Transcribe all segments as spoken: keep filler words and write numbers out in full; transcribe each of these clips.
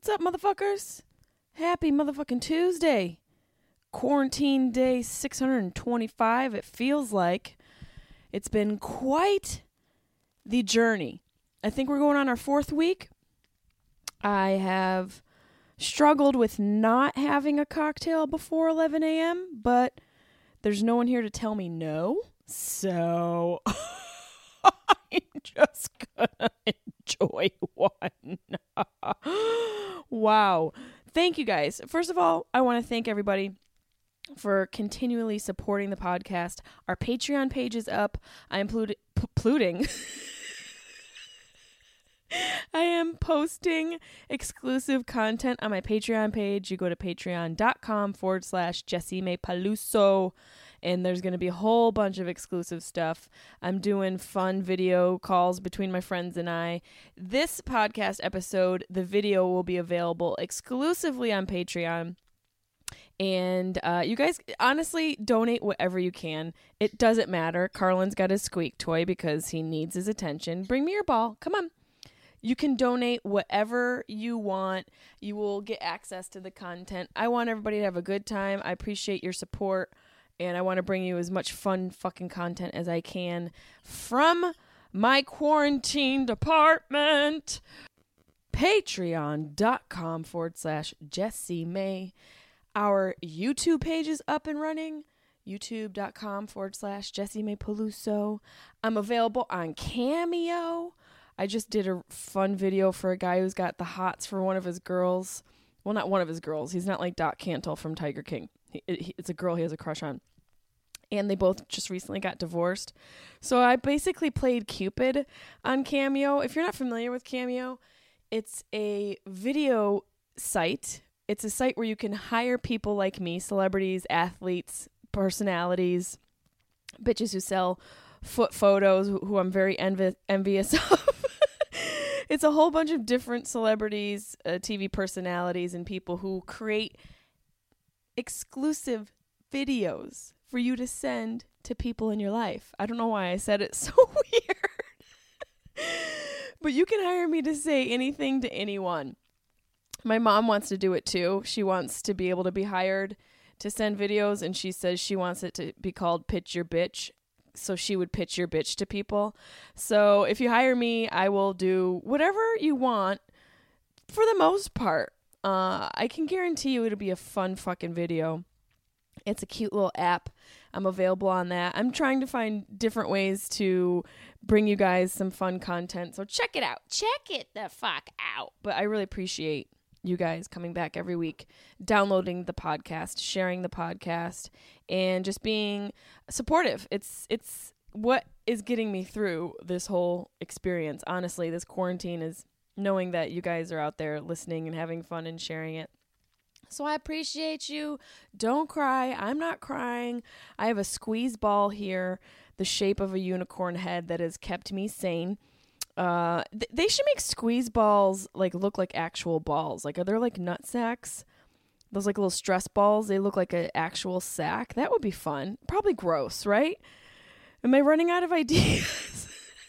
What's up, motherfuckers? Happy motherfucking Tuesday. Quarantine day six hundred twenty-five, it feels like. It's been quite the journey. I think we're going on our fourth week. I have struggled with not having a cocktail before eleven a.m., but there's no one here to tell me no. So I'm just gonna enjoy one. Wow. Thank you guys. First of all, I want to thank everybody for continually supporting the podcast. Our Patreon page is up. I am plut- p- pluting. I am posting exclusive content on my Patreon page. You go to patreon.com forward slash Jessie May Peluso, and there's going to be a whole bunch of exclusive stuff. I'm doing fun video calls between my friends and I. This podcast episode, the video will be available exclusively on Patreon. And uh, you guys, honestly, donate whatever you can. It doesn't matter. Carlin's got his squeak toy because he needs his attention. Bring me your ball. Come on. You can donate whatever you want. You will get access to the content. I want everybody to have a good time. I appreciate your support. And I want to bring you as much fun fucking content as I can from my quarantined apartment. Patreon.com forward slash Jessie May. Our YouTube page is up and running. YouTube.com forward slash Jessie May Peluso. I'm available on Cameo. I just did a fun video for a guy who's got the hots for one of his girls. Well, not one of his girls. He's not like Doc Cantle from Tiger King. He, he, it's a girl he has a crush on. And they both just recently got divorced. So I basically played Cupid on Cameo. If you're not familiar with Cameo, it's a video site. It's a site where you can hire people like me, celebrities, athletes, personalities, bitches who sell foot photos, who I'm very envi- envious of. It's a whole bunch of different celebrities, uh, T V personalities, and people who create exclusive videos for you to send to people in your life. I don't know why I said it so weird. But you can hire me to say anything to anyone. My mom wants to do it too. She wants to be able to be hired to send videos, and she says she wants it to be called Pitch Your Bitch. So she would pitch your bitch to people. So if you hire me, I will do whatever you want for the most part. Uh, I can guarantee you it'll be a fun fucking video. It's a cute little app. I'm available on that. I'm trying to find different ways to bring you guys some fun content. So check it out. Check it the fuck out. But I really appreciate you guys coming back every week, downloading the podcast, sharing the podcast, and just being supportive. It's it's what is getting me through this whole experience. Honestly, this quarantine is knowing that you guys are out there listening and having fun and sharing it. So I appreciate you. Don't cry. I'm not crying. I have a squeeze ball here, the shape of a unicorn head that has kept me sane. Uh, th- they should make squeeze balls like look like actual balls. Like, are there like nut sacks? Those like little stress balls. They look like an actual sack. That would be fun. Probably gross, right? Am I running out of ideas?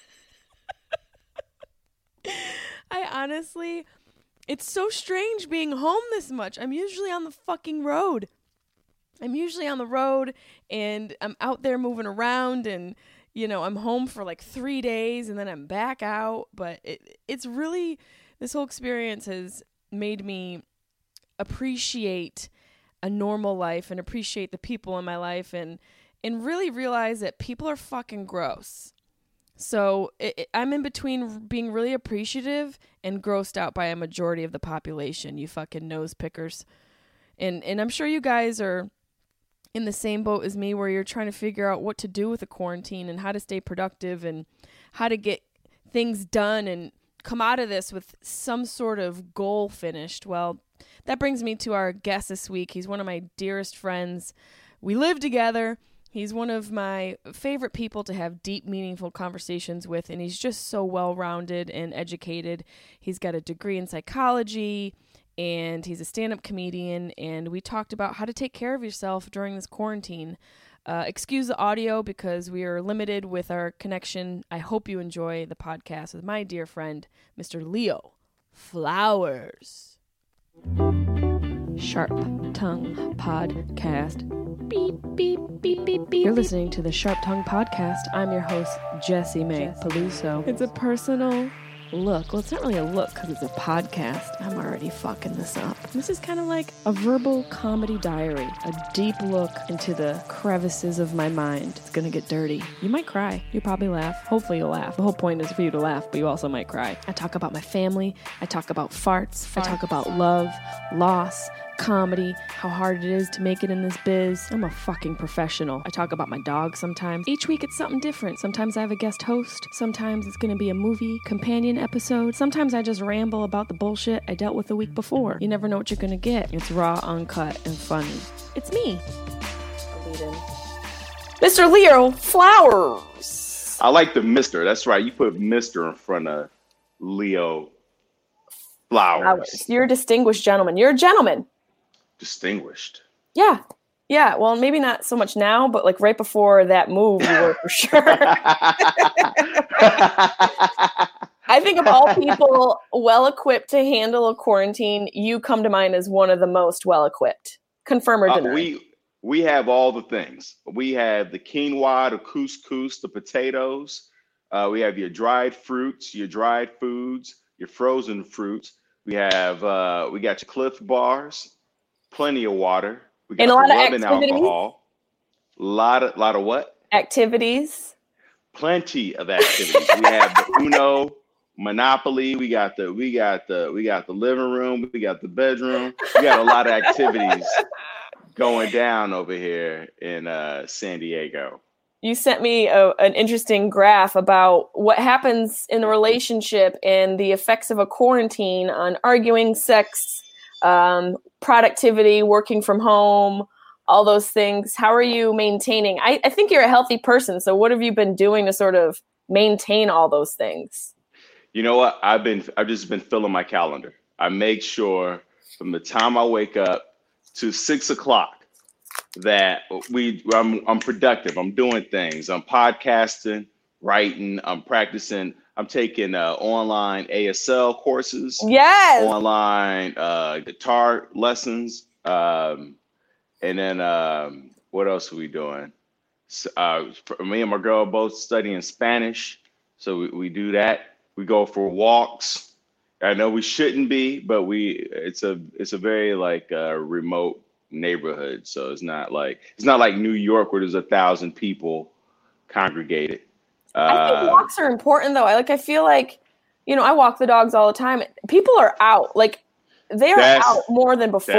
I honestly, it's so strange being home this much. I'm usually on the fucking road. I'm usually on the road and I'm out there moving around, and you know, I'm home for like three days and then I'm back out. But it, it's really, this whole experience has made me appreciate a normal life and appreciate the people in my life, and, and really realize that people are fucking gross. So it, it, I'm in between being really appreciative and grossed out by a majority of the population, you fucking nose pickers. And, and I'm sure you guys are in the same boat as me, where you're trying to figure out what to do with the quarantine and how to stay productive and how to get things done and come out of this with some sort of goal finished. Well, that brings me to our guest this week. He's one of my dearest friends. We live together. He's one of my favorite people to have deep, meaningful conversations with, and he's just so well-rounded and educated. He's got a degree in psychology, and he's a stand-up comedian, and we talked about how to take care of yourself during this quarantine. Uh, excuse the audio because we are limited with our connection. I hope you enjoy the podcast with my dear friend, Mister Leo Flowers. Sharp Tongue Podcast. Beep, beep, beep, beep, beep. You're listening to the Sharp Tongue Podcast. I'm your host, Jessie Mae Peluso. It's a personal look. Well, it's not really a look because it's a podcast. I'm already fucking this up. This is kind of like a verbal comedy diary, a deep look into the crevices of my mind. It's gonna get dirty. You might cry. You probably laugh. Hopefully you'll laugh. The whole point is for you to laugh, but you also might cry. I talk about my family. I talk about farts. farts. I talk about love, loss, comedy, how hard it is to make it in this biz. I'm a fucking professional. I talk about my dog sometimes. Each week it's something different. Sometimes I have a guest host. Sometimes it's gonna be a movie companion episode. Sometimes I just ramble about the bullshit I dealt with the week before. You never know what you're gonna get. It's raw, uncut, and funny. It's me. Mister Leo Flowers. I like the Mister. That's right. You put Mister in front of Leo Flowers. Flowers. You're a distinguished gentleman. You're a gentleman. Distinguished. Yeah. Yeah. Well, maybe not so much now, but like right before that move, you were for sure. I think of all people well equipped to handle a quarantine, you come to mind as one of the most well equipped. Confirm or deny? Uh, we we have all the things. We have the quinoa, the couscous, the potatoes. Uh, we have your dried fruits, your dried foods, your frozen fruits. We have uh, we got your Cliff bars. Plenty of water. We got and a lot of rubbing activities. alcohol. A lot of lot of what? Activities. Plenty of activities. We have the Uno, Monopoly. We got the we got the we got the living room. We got the bedroom. We got a lot of activities going down over here in uh, San Diego. You sent me a, an interesting graph about what happens in a relationship and the effects of a quarantine on arguing, sex, um, productivity, working from home, all those things. How are you maintaining? I, I think you're a healthy person. So what have you been doing to sort of maintain all those things? You know what? I've been, I've just been filling my calendar. I make sure from the time I wake up to six o'clock that we, I'm, I'm productive. I'm doing things. I'm podcasting, writing, I'm practicing. I'm taking uh, online A S L courses. Yes. Online uh, guitar lessons. Um, and then um, what else are we doing? So, uh, me and my girl are both studying Spanish. So we, we do that. We go for walks. I know we shouldn't be, but we it's a it's a very like uh, remote neighborhood. So it's not like it's not like New York where there's a thousand people congregated. I think walks are important though. I like, I feel like, you know, I walk the dogs all the time. People are out, like they are out more than before.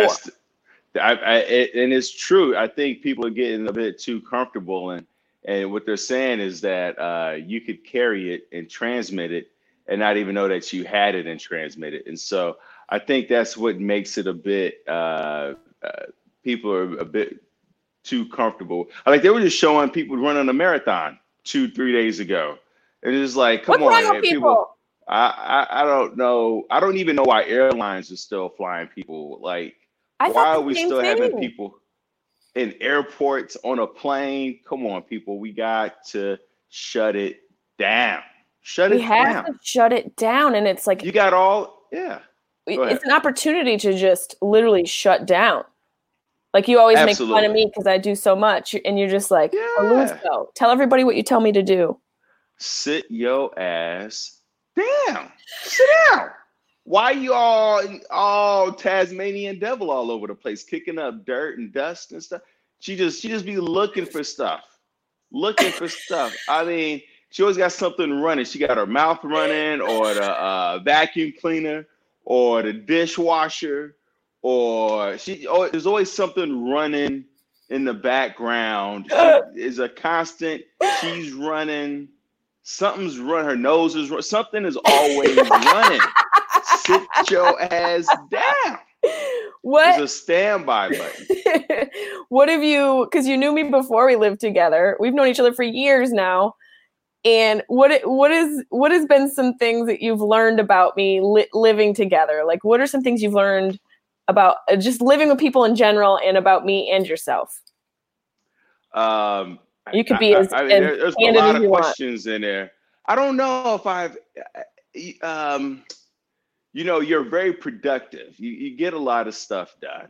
I, I, it, and it's true. I think people are getting a bit too comfortable, and, and what they're saying is that uh, you could carry it and transmit it and not even know that you had it and transmit it. And so I think that's what makes it a bit, uh, uh, people are a bit too comfortable. Like they were just showing people running a marathon two, three days ago. And it's like, come What's on, wrong with people. people? I, I I don't know. I don't even know why airlines are still flying people. Like, I why are we same still thing. having people in airports on a plane? Come on, people. We got to shut it down. Shut we it have down. to shut it down. And it's like, you got all, yeah. it's an opportunity to just literally shut down. Like you always Absolutely. make fun of me because I do so much. And you're just like, Yeah. Peluso, tell everybody what you tell me to do. Sit your ass down. Sit down. Why you all all Tasmanian devil all over the place, kicking up dirt and dust and stuff? She just she just be looking for stuff, looking for stuff. I mean, she always got something running. She got her mouth running, or the uh, vacuum cleaner, or the dishwasher, or she. Oh, there's always something running in the background. She is a constant. She's running. Something's running. Her nose is running. Something is always running. Sit your ass down. What? There's a standby button. What have you, because you knew me before we lived together. We've known each other for years now. And what what is what has been some things that you've learned about me li- living together? Like, what are some things you've learned about uh, just living with people in general and about me and yourself? Um, you could be I, as, I, as there, there's a lot of you questions want. in there. I don't know if I've, um, you know, you're very productive. You you get a lot of stuff done.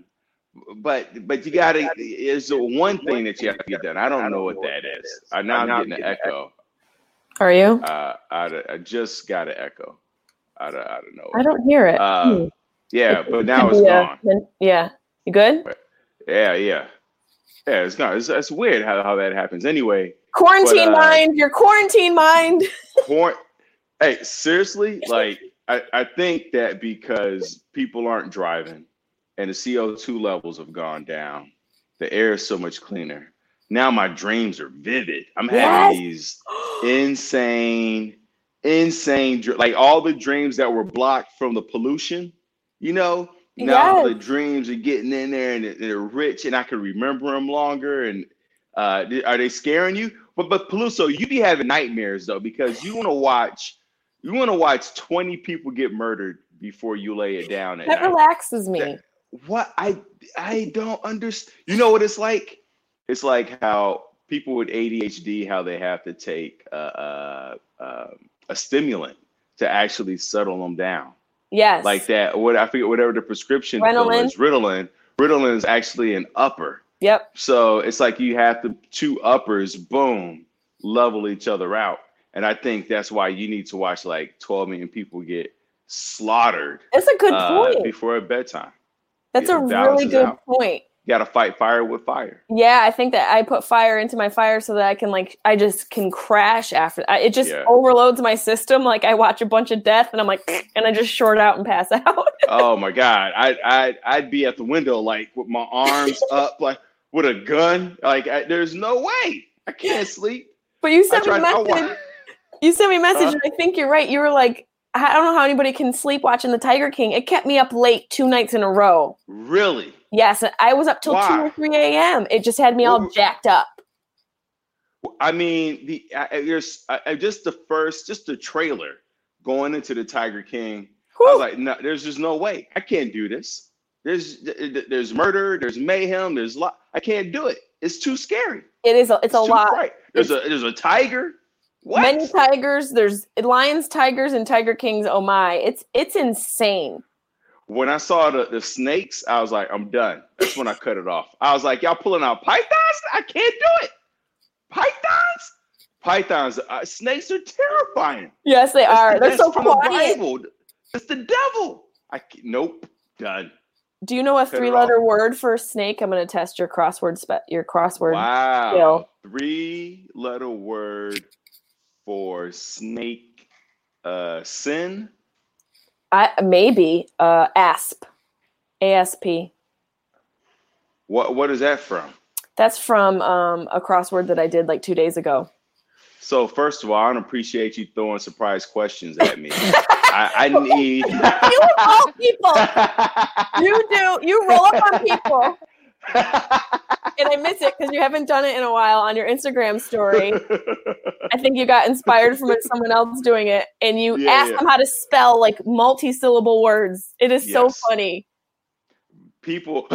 But but you gotta is one thing that you have to get done. I don't know what that is. I now I'm getting an echo. Are you? Uh, I, I just got an echo. I don't, I don't know. I don't hear it. Uh, hmm. Yeah, It, but it now could it's be a, gone. yeah. You good? Yeah, yeah, yeah. It's not. It's, it's weird how, how that happens. Anyway, Quarantine but, uh, mind. Your quarantine mind. Quar- hey, seriously, like I, I think that because people aren't driving and the C O two levels have gone down, the air is so much cleaner. Now my dreams are vivid. I'm Yes. having these insane, insane, dr- like all the dreams that were blocked from the pollution, you know, now Yes. the dreams are getting in there and they're, they're rich and I can remember them longer. And uh, th- are they scaring you? But but Peluso, you be having nightmares though, because you want to watch, you want to watch twenty people get murdered before you lay it down at That night. relaxes me. That- what I I don't understand. You know what it's like? It's like how people with A D H D, how they have to take uh, uh, uh, a stimulant to actually settle them down. Yes. Like that. What I forget, whatever the prescription pill Ritalin. is, Ritalin. Ritalin is actually an upper. Yep. So it's like you have the two uppers, boom, level each other out. And I think that's why you need to watch like twelve million people get slaughtered That's a good uh, point. before bedtime. That's It a really balances good out. point. You got to fight fire with fire. Yeah, I think that I put fire into my fire so that I can like I just can crash after. I, it just Yeah. overloads my system. Like I watch a bunch of death and I'm like, and I just short out and pass out. Oh my God. I I I'd be at the window like with my arms up, like with a gun. Like I, there's no way. I can't sleep. But you I sent me a tried. I message. wa- You sent me a message, Huh? and I think you're right. You were like, I don't know how anybody can sleep watching the Tiger King. It kept me up late two nights in a row. Really? Yes, and I was up till two Why? or three a.m. It just had me all What- jacked up. I mean, the I, I- there's I, I- just the first, just the trailer going into the Tiger King. I was Whew. like, no, there's just no way. I can't do this. There's there's murder, there's mayhem, there's lot. I can't do it. It's too scary. It is. A, it's a too lot. bright. There's a there's a tiger. What? Many tigers. There's lions, tigers, and Tiger Kings. Oh my! It's it's insane. When I saw the, the snakes, I was like, I'm done. That's when I cut it off. I was like, y'all pulling out pythons? I can't do it. Pythons? Pythons. Uh, snakes are terrifying. Yes, they That's are. the- They're that's so from the quiet. Bible. It's the devil. I can't, nope. Done. Do you know a Cut it three-letter word for snake? I'm going to test your crossword. Spe- your crossword. Wow. skill. Three letter word for snake. Uh, sin. I maybe uh, asp, A S P. What What is that from? That's from um, a crossword that I did like two days ago. So first of all, I don't appreciate you throwing surprise questions at me. I, I need. You of all people, you do. You roll up on people, and I miss it because you haven't done it in a while on your Instagram story. I think you got inspired from it, someone else doing it, and you Yeah, asked yeah. them how to spell like multi-syllable words. It is so Yes. funny. People,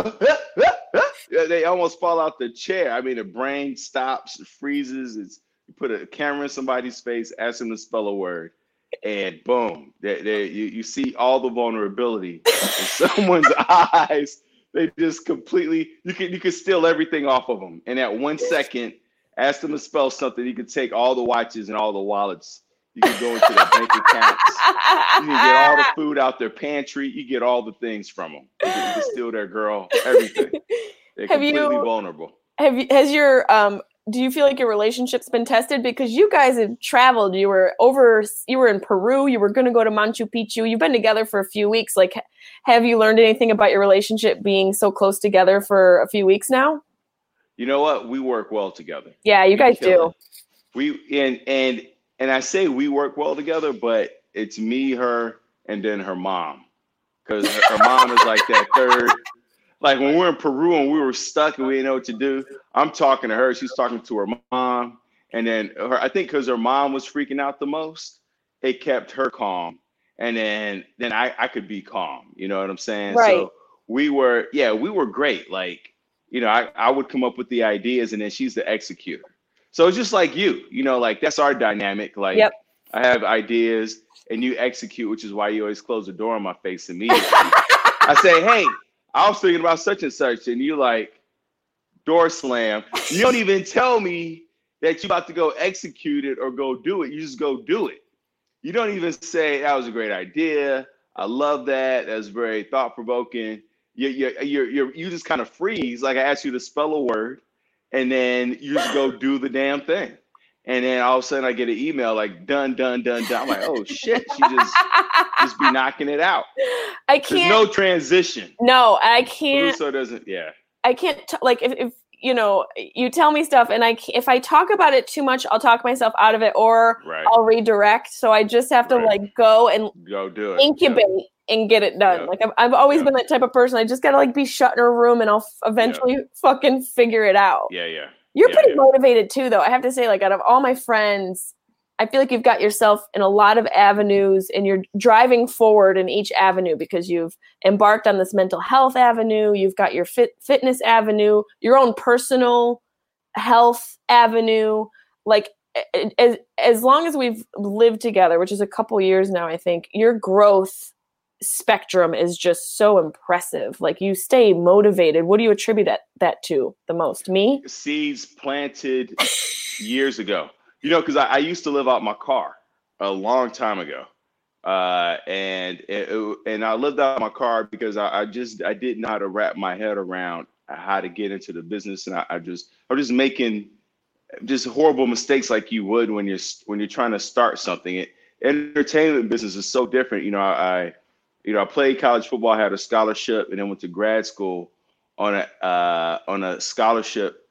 they almost fall out the chair. I mean, the brain stops, it freezes. It's you put a camera in somebody's face, ask them to spell a word, and boom, they, they, you, you see all the vulnerability in someone's eyes. They just completely, you can you can steal everything off of them. And at one second, ask them to spell something. You can take all the watches and all the wallets. You can go into their bank accounts. You can get all the food out their pantry. You get all the things from them. You can, you can steal their girl, everything. They're Have completely you- vulnerable. Have you, has your um do you feel like your relationship's been tested because you guys have traveled? You were over, you were in Peru. You were going to go to Machu Picchu. You've been together for a few weeks. Like, have you learned anything about your relationship being so close together for a few weeks now? You know what? We work well together. Yeah, you We guys kill do. it. We and and and I say we work well together, but it's me, her, and then her mom, because her, her mom is like that third. Like when we were in Peru and we were stuck and we didn't know what to do, I'm talking to her. She's talking to her mom, and then her. I think because her mom was freaking out the most, it kept her calm, and then then I I could be calm. You know what I'm saying? Right. So we were yeah we were great. Like you know I I would come up with the ideas and then she's the executor. So it's just like you, you know, like that's our dynamic. Like Yep. I have ideas, and you execute, which is why you always close the door in my face immediately. I say, hey, I was thinking about such and such, and you like, door slam. You don't even tell me that you're about to go execute it or go do it. You just go do it. You don't even say, that was a great idea. I love that. That's very thought-provoking. You, you, you, you, you just kind of freeze, like I asked you to spell a word, and then you just go do the damn thing. And then all of a sudden I get an email like, done, done, done, done. I'm like, oh, shit. She just, just be knocking it out. I can't. There's no transition. No, I can't. So doesn't, yeah. I can't, t- like, if, if, you know, you tell me stuff and I, if I talk about it too much, I'll talk myself out of it or right. I'll redirect. So I just have to right. like go and go do it. incubate yeah. and get it done. Yeah. Like I've, I've always yeah. been that type of person. I just got to like be shut in a room and I'll f- eventually yeah. fucking figure it out. Yeah. Yeah. You're yeah, pretty yeah. motivated too, though. I have to say, like, out of all my friends, I feel like you've got yourself in a lot of avenues and you're driving forward in each avenue because you've embarked on this mental health avenue. You've got your fit, fitness avenue, your own personal health avenue. Like, as, as long as we've lived together, which is a couple years now, I think, your growth spectrum is just so impressive. Like, you stay motivated. What do you attribute that, that to the most? Me? Seeds planted years ago. You know, because I, I used to live out my car a long time ago. Uh, and it, and I lived out my car because I, I just I didn't know how to wrap my head around how to get into the business. And I, I just I was just making just horrible mistakes like you would when you're when you're trying to start something. It, entertainment business is so different. You know, I You know, I played college football, I had a scholarship, and then went to grad school on a uh, on a scholarship.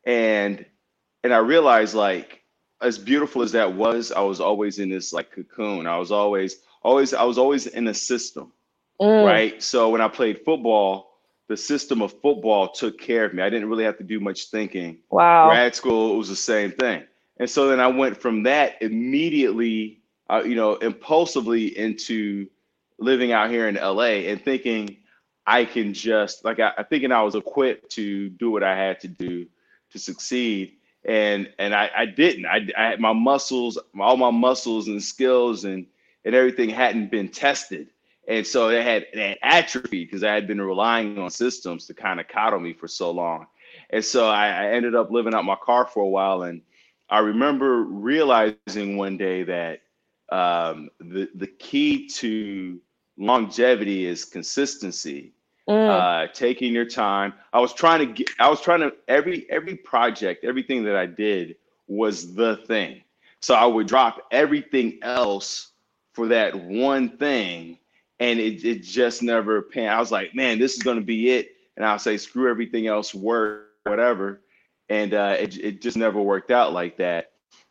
And and I realized, like, as beautiful as that was, I was always in this like cocoon. I was always, always, I was always in a system, mm. right? So when I played football, the system of football took care of me. I didn't really have to do much thinking. Wow. Grad school, it was the same thing. And so then I went from that immediately, uh, you know, impulsively into living out here in L A and thinking I can just like I, I thinking I was equipped to do what I had to do to succeed, and and I, I didn't. I, I had my muscles, all my muscles and skills and and everything hadn't been tested, and so it had, it had atrophied because I had been relying on systems to kind of coddle me for so long, and so I, I ended up living out my car for a while, and I remember realizing one day that um, the the key to longevity is consistency, mm. uh, taking your time. I was trying to get, I was trying to, every, every project, everything that I did was the thing. So I would drop everything else for that one thing. And it, it just never panned. I was like, man, this is going to be it. And I'll say, screw everything else, work, whatever. And uh, it, it just never worked out like that.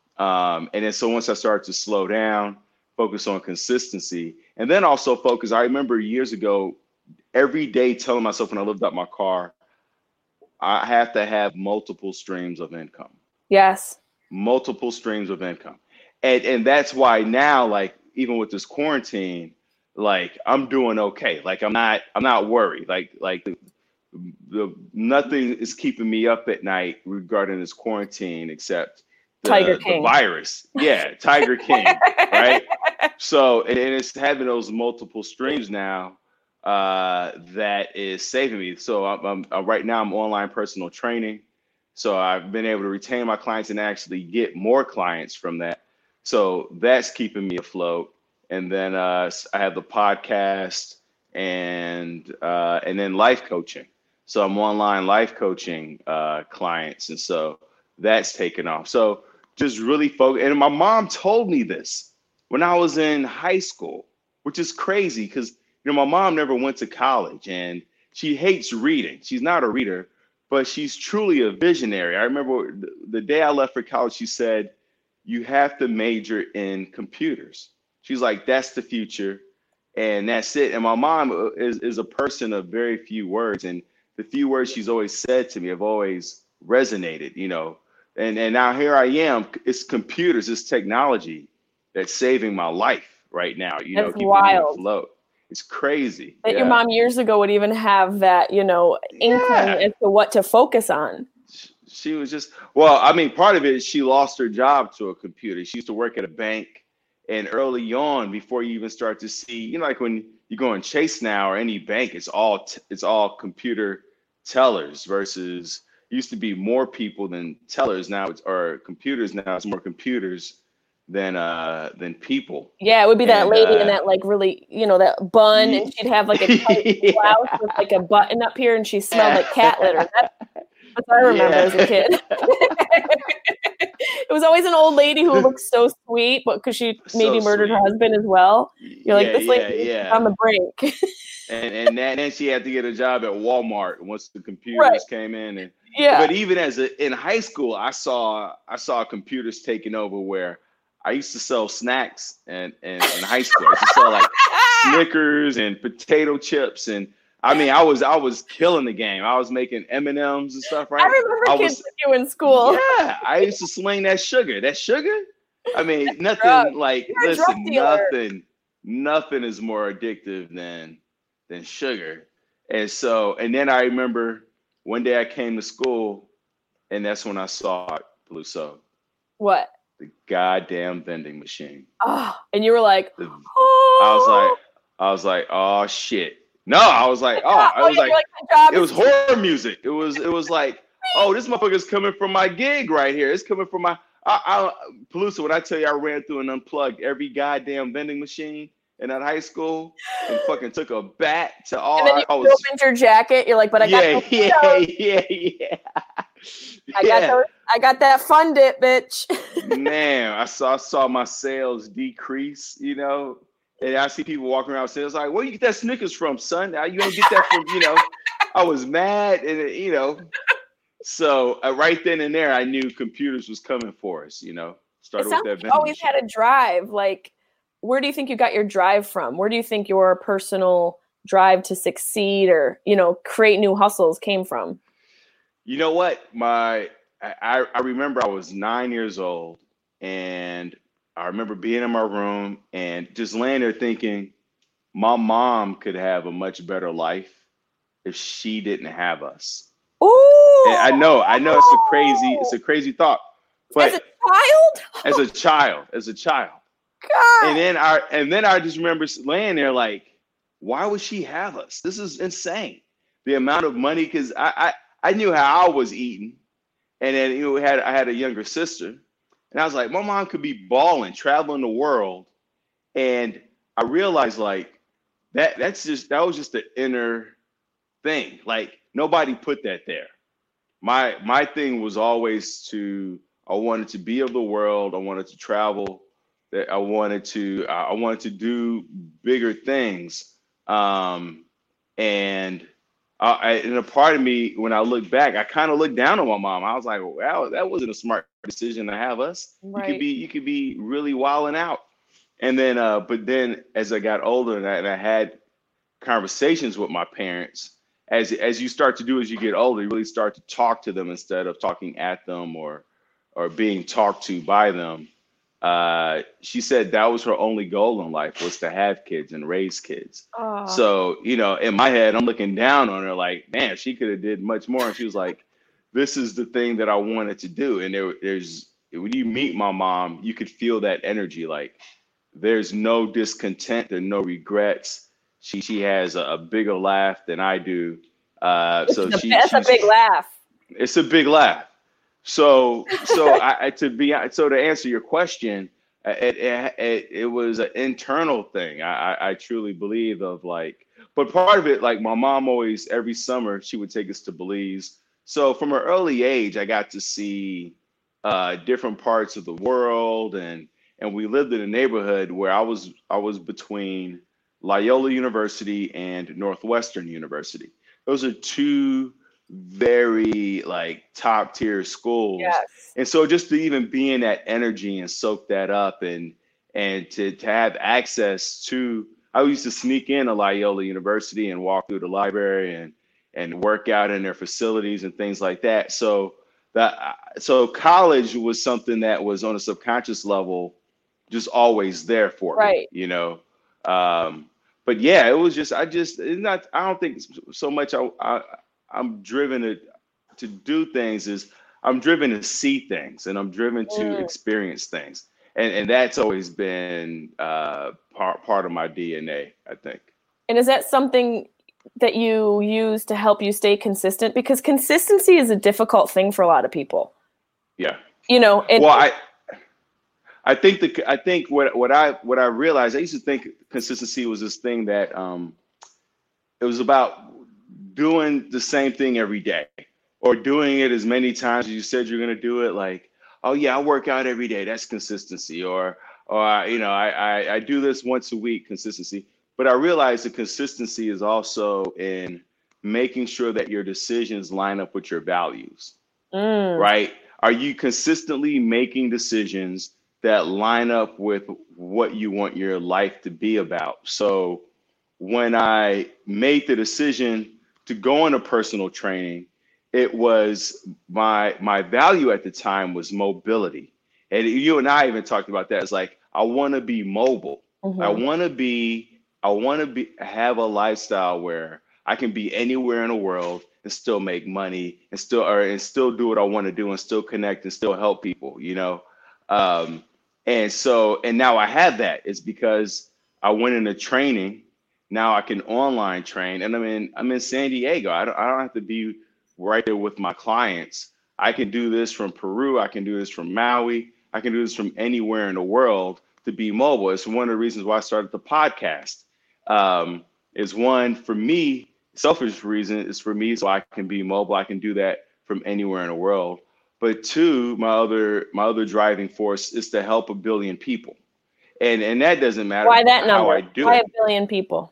Um, and then, so once I started to slow down, focus on consistency, and then also focus. I remember years ago, every day telling myself when I lived out my car, I have to have multiple streams of income. Yes. Multiple streams of income. And and that's why now, like, even with this quarantine, like I'm doing okay. Like I'm not, I'm not worried. Like, like the, the nothing is keeping me up at night regarding this quarantine except The, Tiger King. The virus. Yeah, Tiger King, right? So, and it's having those multiple streams now uh, that is saving me. So I'm, I'm uh, right now I'm online personal training. So I've been able to retain my clients and actually get more clients from that. So that's keeping me afloat. And then uh, I have the podcast and uh, and then life coaching. So I'm online life coaching uh, clients. And so that's taken off. So just really focus. And my mom told me this when I was in high school, which is crazy because, you know, my mom never went to college and she hates reading. She's not a reader, but she's truly a visionary. I remember the day I left for college, she said, you have to major in computers. She's like, that's the future. And that's it. And my mom is, is a person of very few words. And the few words she's always said to me have always resonated, you know. And and now here I am. It's computers, it's technology that's saving my life right now. You that's know, keeping wild. me afloat. It's crazy. That yeah. your mom years ago would even have that, you know, inkling yeah. as to what to focus on. She was just, well, I mean, part of it is she lost her job to a computer. She used to work at a bank And early on, before you even start to see, you know, like when you go and Chase now or any bank, it's all t- it's all computer tellers versus used to be more people than tellers. Now it's or computers. Now it's more computers than uh than people. Yeah, it would be that And lady in uh, that like really, you know, that bun, and she'd have like a tight yeah, blouse with like a button up here, and she smelled like cat litter. That's what I remember yeah. as a kid. It was always an old lady who looked so sweet, but because she maybe So murdered her sweet. husband as well. You're like, Yeah, this yeah, lady is yeah. on the brink. And and then, then she had to get a job at Walmart once the Right. computers came in. And Yeah. but even as a, in high school, I saw I saw computers taking over where I used to sell snacks and in, in high school. I used to sell like Snickers and potato chips, and I mean I was I was killing the game. I was making M and M's and stuff, I right? remember I kids was with you in school. yeah, I used to sling that sugar. That sugar? I mean, nothing drug. like You're a drug listen, dealer. nothing, nothing is more addictive than than sugar. And so, and then I remember one day I came to school, and that's when I saw it, Peluso, What? the goddamn vending machine. Oh, and you were like, The- oh. I was like, I was like, oh shit. No, I was like, oh, I Oh, was yeah, like, you're like, my job it is was horror music. It was, it was like, oh, this motherfucker's coming from my gig right here. It's coming from my, I, I, Pelusa, when I tell you I ran through and unplugged every goddamn vending machine in that high school and fucking took a bat to all. And then you I, I opened was, your jacket. You're like, but I got yeah, those yeah, Cheetos. yeah, yeah, I got yeah. those, I got that fund it, bitch. Man, I saw saw my sales decrease, you know, and I see people walking around saying, "It's like, where you get that Snickers from, son? Now you ain't get that from, you know." I was mad, and it, you know, so uh, right then and there, I knew computers was coming for us. You know, It started sounds with that like you vending always machine. had a drive. Like, where do you think you got your drive from? Where do you think your personal drive to succeed or, you know, create new hustles came from? You know what? My I, I remember I was nine years old, and I remember being in my room and just laying there thinking, my mom could have a much better life if she didn't have us. Ooh. And I know, I know it's a crazy, it's a crazy thought, but As a child? as a child, as a child, God. and then I and then I just remember laying there like, why would she have us? This is insane. The amount of money, because I, I I knew how I was eating, and then you know we had I had a younger sister, and I was like, my mom could be balling, traveling the world, and I realized like that that's just that was just the inner thing. Like nobody put that there. My my thing was always to I wanted to be of the world. I wanted to travel. That I wanted to I wanted to do bigger things. Um, and I, I, and a part of me, when I look back, I kind of looked down on my mom. I was like, "Wow, that wasn't a smart decision to have us. You could Right. be you could be really wilding out." And then, uh, but then as I got older and I, and I had conversations with my parents, as as you start to do as you get older, you really start to talk to them instead of talking at them or or being talked to by them. Uh, she said that was her only goal in life was to have kids and raise kids. Oh. So, you know, in my head, I'm looking down on her like, man, she could have did much more. And she was like, this is the thing that I wanted to do. And there, there's when you meet my mom, you could feel that energy. Like there's no discontent, there's no regrets. She she has a, a bigger laugh than I do. Uh, so It's a- she that's a she's- big laugh. It's a big laugh. So so I, I to be so to answer your question, uh, it it, it, it was an internal thing. I, I I truly believe of like, but part of it, like my mom always every summer she would take us to Belize. So from an early age, I got to see uh, different parts of the world, and and we lived in a neighborhood where I was I was between Loyola University and Northwestern University. Those are two very like top tier schools. Yes. And so just to even be in that energy and soak that up and and to, to have access to I used to sneak in to Loyola University and walk through the library and and work out in their facilities and things like that. So that so college was something that was on a subconscious level just always there for Right. me, you know. Um, but yeah, it was just I just it's not I don't think so much I, I I'm driven to to do things is I'm driven to see things and I'm driven to Mm. experience things. and and that's always been uh, part part of my D N A, I think. And is that something that you use to help you stay consistent? Because consistency is a difficult thing for a lot of people. Yeah. You know, and well, I I think the I think what what I what I realized, I used to think consistency was this thing that um, it was about doing the same thing every day, or doing it as many times as you said you're going to do it. Like, oh yeah, I work out every day. That's consistency. Or or you know, I, I I do this once a week. Consistency. But I realized the consistency is also in making sure that your decisions line up with your values, mm. right? Are you consistently making decisions that line up with what you want your life to be about? So when I made the decision to go into personal training, it was my my value at the time was mobility. And you and I even talked about that. It's like, I want to be mobile. Mm-hmm. I want to be, I want to be, have a lifestyle where I can be anywhere in the world and still make money and still, or and still do what I want to do and still connect and still help people, you know? Um, and so, and now I have that. It's because I went into training. Now I can online train, and I'm in, I'm in San Diego. I don't, I don't have to be right there with my clients. I can do this from Peru. I can do this from Maui. I can do this from anywhere in the world to be mobile. It's one of the reasons why I started the podcast. Um, is one, for me, selfish reason is for me, so I can be mobile. I can do that from anywhere in the world. But two, my other my other driving force is to help a billion people. And and that doesn't matter Why that how number? I do Why it. a billion people?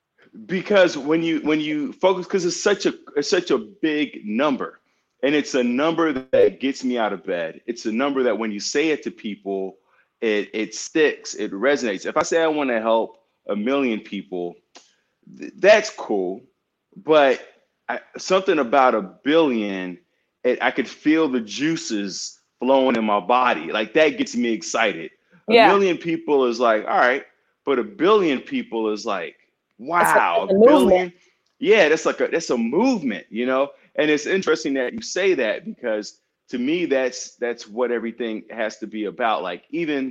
Because when you when you focus, because it's such a it's such a big number, and it's a number that gets me out of bed. It's a number that when you say it to people, it it sticks, it resonates. If I say I want to help a million people, th- that's cool, but I, something about a billion, it, I could feel the juices flowing in my body. Like, that gets me excited. A Yeah. million people is like, all right, but a billion people is like, wow, It's a a movement. billion. Yeah, that's like a that's a movement, you know. And it's interesting that you say that, because to me, that's that's what everything has to be about. Like, even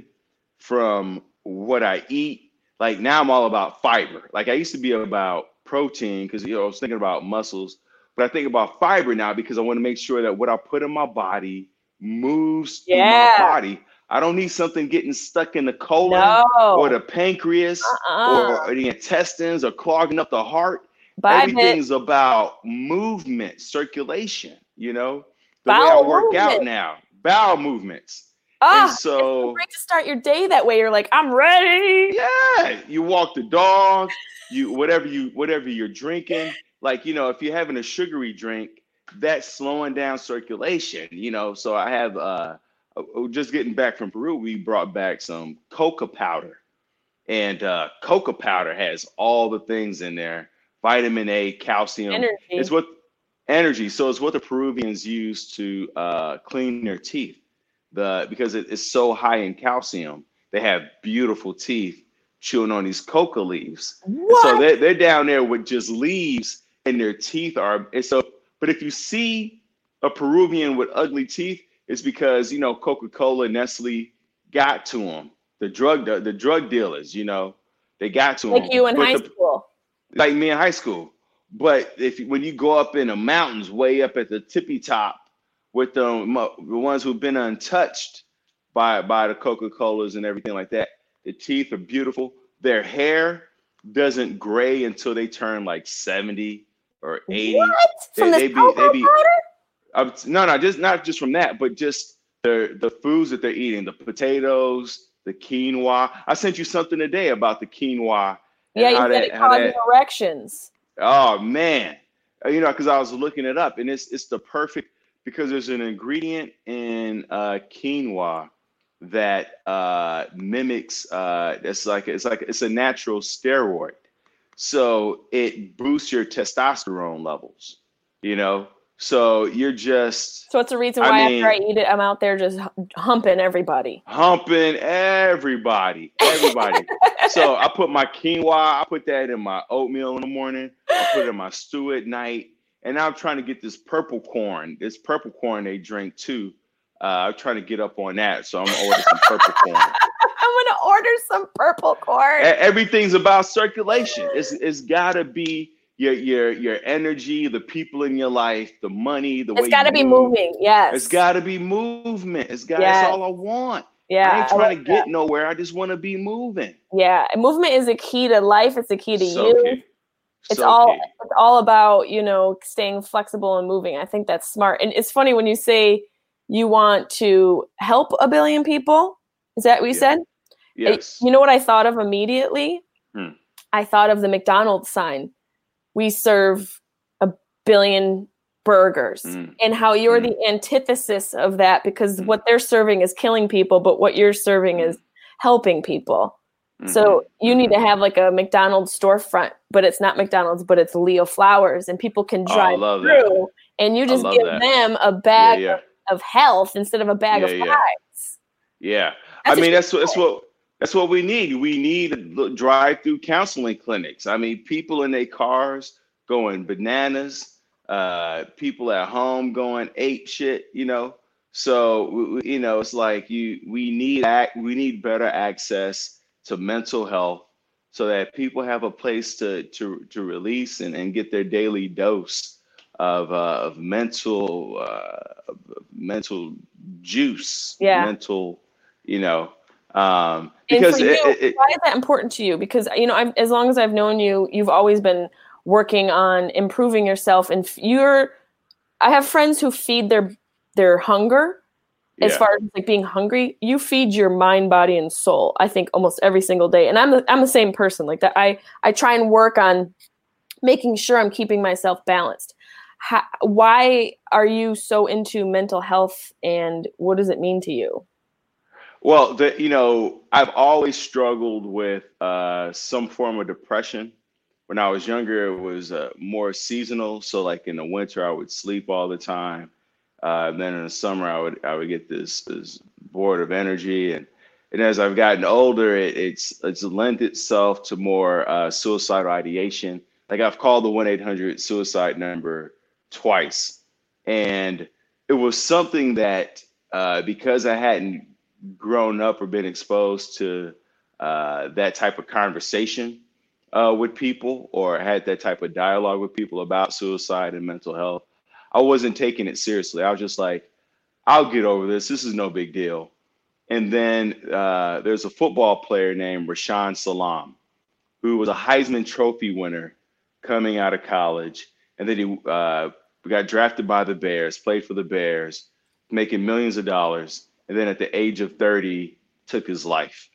from what I eat, like now I'm all about fiber. Like, I used to be about protein because, you know, I was thinking about muscles, but I think about fiber now because I want to make sure that what I put in my body moves through Yeah. my body. I don't need something getting stuck in the colon No. or the pancreas Uh-uh. or the intestines or clogging up the heart. Bye, Everything's about movement, circulation, you know, the way I Bowel work out movement. now, bowel movements. Ah, And it's so, great to start your day that way. You're like, I'm ready. yeah, you walk the dog, you whatever you whatever you're drinking. Like, you know, if you're having a sugary drink, that's slowing down circulation, you know. So I have uh uh, just getting back from Peru, we brought back some coca powder. And uh, coca powder has all the things in there: vitamin A, calcium. Energy. It's what energy. So it's what the Peruvians use to uh, clean their teeth. The because it, it's so high in calcium, they have beautiful teeth chewing on these coca leaves. And What? so they're, they're down there with just leaves, and their teeth are. And so, but if you see a Peruvian with ugly teeth, it's because, you know, Coca-Cola, Nestle got to them. The drug, the, the drug dealers, you know, they got to them. Like you in But high the- school. like me in high school. But if when you go up in the mountains, way up at the tippy top, with the, the ones who've been untouched by by the Coca-Colas and everything like that, the teeth are beautiful. Their hair doesn't gray until they turn like seventy or eighty. What? From They, the they be they be powder? uh, no no just not just from that, but just the the foods that they're eating, the potatoes, the quinoa. I sent you something today about the quinoa. and Yeah, you how said that, it how caused that, erections. oh man, Uh, you know, because I was looking it up, and it's it's the perfect, because there's an ingredient in uh, quinoa that uh, mimics. Uh, it's like it's like it's a natural steroid, so it boosts your testosterone levels. You know, so you're just So it's a reason I why mean- after I eat it, I'm out there just hu- humping everybody. humping everybody, everybody. So I put my quinoa, I put that in my oatmeal in the morning. I put it in my stew at night. And now I'm trying to get this purple corn, this purple corn they drink too. Uh, I'm trying to get up on that, so I'm gonna order some purple corn. I'm gonna order some purple corn. E- Everything's about circulation. It's it's gotta be your your your energy, the people in your life, the money, the way It's got to you be move. moving. Yes. It's gotta be movement. It's got. Yes. That's all I want. I Yeah. ain't I trying like to get that. nowhere. I just want to be moving. Yeah. And movement is a key to life. It's a key to So you. key. It's So all key. it's all about, you know, staying flexible and moving. I think that's smart. And it's funny when you say you want to help a billion people. Is that what you Yeah. said? Yes. You know what I thought of immediately? Hmm. I thought of the McDonald's sign. We serve a billion burgers, Mm. and how you're Mm. the antithesis of that, because Mm. what they're serving is killing people, but what you're serving Mm. is helping people. Mhm. So you need to Mhm. have like a McDonald's storefront, but it's not McDonald's, but it's Leo Flowers, and people can Oh, I drive love that. through, and you I just love give that. them a Yeah, bag yeah, of health instead of a bag yeah, of yeah, fries. yeah. That's I what mean, you that's what that's what that's what we need. We need drive-through counseling clinics. I mean, people in their cars going bananas. Uh, people at home going ape shit. You know. So we- we- you know, it's like you we need act we need better access to mental health so that people have a place to to to release and, and get their daily dose of uh, of mental uh, of mental juice, Yeah. mental, you know, um, And because for it, you, it, it- why is that important to you? Because, you know, I've, as long as I've known you, you've always been working on improving yourself, and f- you're. I have friends who feed their their hunger. As yeah, far as like being hungry, you feed your mind, body, and soul. I think almost every single day, and I'm the, I'm the same person like that. I I try and work on making sure I'm keeping myself balanced. How, why are you so into mental health, and what does it mean to you? well, the, you know, I've always struggled with uh, some form of depression. When I was younger, it was uh, more seasonal. So, like in the winter, I would sleep all the time. Uh, and then in the summer, I would I would get this this board of energy, and and as I've gotten older, it, it's it's lent itself to more uh, suicidal ideation. Like I've called the one eight hundred suicide number twice, and it was something that uh, because I hadn't grown up or been exposed to uh, that type of conversation uh, with people or had that type of dialogue with people about suicide and mental health, I wasn't taking it seriously. I was just like, I'll get over this. This is no big deal. And then uh, there's a football player named Rashaan Salam, who was a Heisman Trophy winner coming out of college. And then he uh, got drafted by the Bears, played for the Bears, making millions of dollars. And then at the age of thirty, took his life.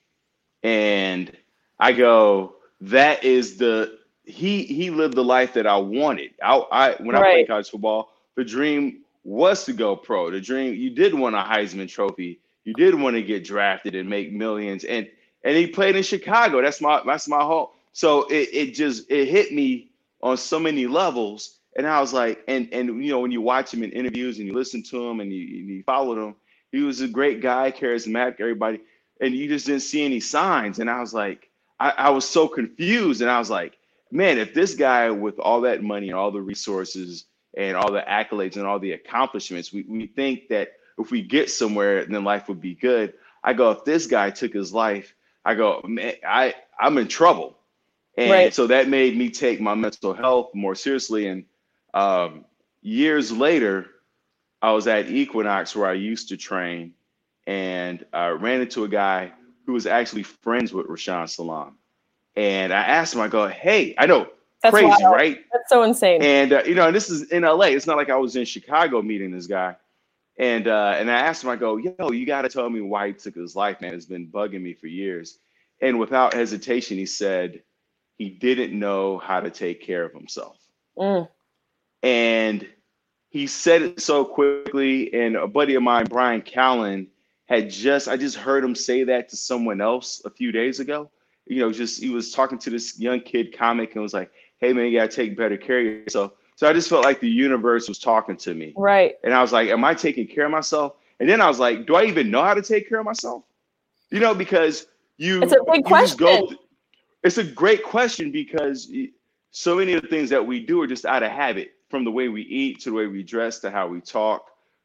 And I go, that is the he he lived the life that I wanted. I, I when I Right. played college football, the dream was to go pro. The dream you did want a Heisman Trophy. You did want to get drafted and make millions. And and he played in Chicago. That's my that's my home. So it it just it hit me on so many levels. And I was like, and and you know, when you watch him in interviews and you listen to him and you, and you followed him, he was a great guy, charismatic, everybody, and you just didn't see any signs. And I was like, I, I was so confused. And I was like, man, if this guy with all that money and all the resources and all the accolades and all the accomplishments, we, we think that if we get somewhere, then life would be good. I go, if this guy took his life, I go, man, I, I'm in trouble. And Right. so that made me take my mental health more seriously. And um, years later, I was at Equinox where I used to train, and I ran into a guy who was actually friends with Rashaan Salam. And I asked him, I go, hey, I know, That's crazy, wild. right? That's so insane. And, uh, you know, and this is in L A. It's not like I was in Chicago meeting this guy. And uh, and I asked him, I go, yo, you got to tell me why he took his life, man. It's been bugging me for years. And without hesitation, he said he didn't know how to take care of himself. Mm. And he said it so quickly. And a buddy of mine, Brian Callen, had just, I just heard him say that to someone else a few days ago. You know, just, he was talking to this young kid comic and was like, hey, man, you got to take better care of yourself. So I just felt like the universe was talking to me. Right. And I was like, am I taking care of myself? And then I was like, do I even know how to take care of myself? You know, because you, It's a big you just go question. th- it's a great question because y- so many of the things that we do are just out of habit, from the way we eat to the way we dress to how we talk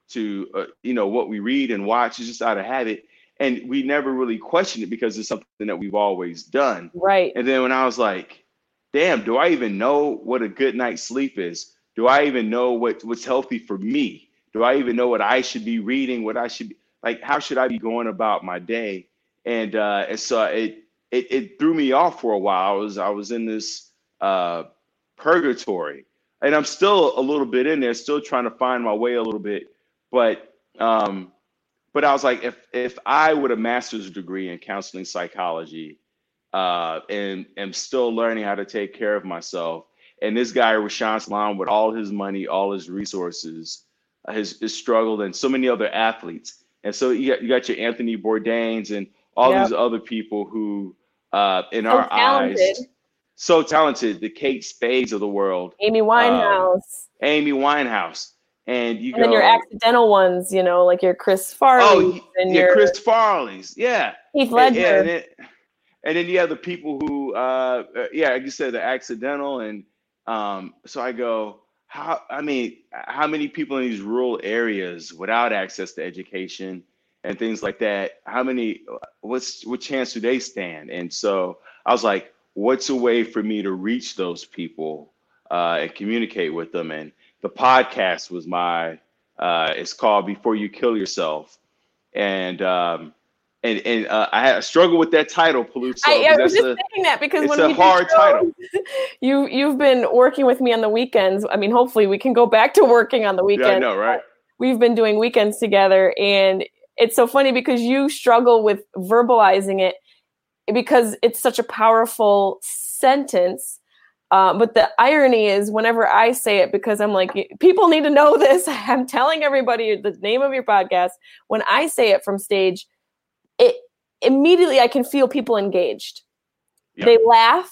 to uh, you know, what we read and watch is just out of habit, and we never really question it because it's something that we've always done. Right. And then when I was like, damn, do I even know what a good night's sleep is? Do I even know what what's healthy for me? Do I even know what I should be reading? What I should be like? How should I be going about my day? And uh, and so it, it it threw me off for a while. I was I was in this uh, purgatory, and I'm still a little bit in there, still trying to find my way a little bit. But um, but I was like, if if I with a master's degree in counseling psychology, uh, and am still learning how to take care of myself, and this guy Rashaan Salam with all his money, all his resources, uh, has, has struggled, and so many other athletes, and so you got, you got your Anthony Bourdains and all Yep. these other people who, uh, in So our talented. eyes, so talented, the Kate Spades of the world, Amy um, Winehouse. Amy Winehouse, and you And then go, your accidental ones, you know, like your Chris Farley oh, y- and yeah, your Chris Farley's, yeah. Heath And, Ledger. yeah, and, it, and then you have the people who, uh, uh, yeah, like you said, the accidental. And um, so I go, how, I mean, how many people in these rural areas without access to education and things like that, how many, what's, what chance do they stand? And so I was like, what's a way for me to reach those people uh, and communicate with them? And the podcast was my, uh, it's called Before You Kill Yourself. And, um, And and uh, I had a struggle with that title, Peluso. I, I was That's just a, thinking that because it's when a we hard did shows, title. you you've been working with me on the weekends. I mean, hopefully we can go back to working on the Yeah, I weekends. know, right? We've been doing weekends together, and it's so funny because you struggle with verbalizing it because it's such a powerful sentence. Uh, but the irony is whenever I say it, because I'm like, people need to know this. I'm telling everybody the name of your podcast. When I say it from stage, it immediately I can feel people engaged. Yeah. They laugh.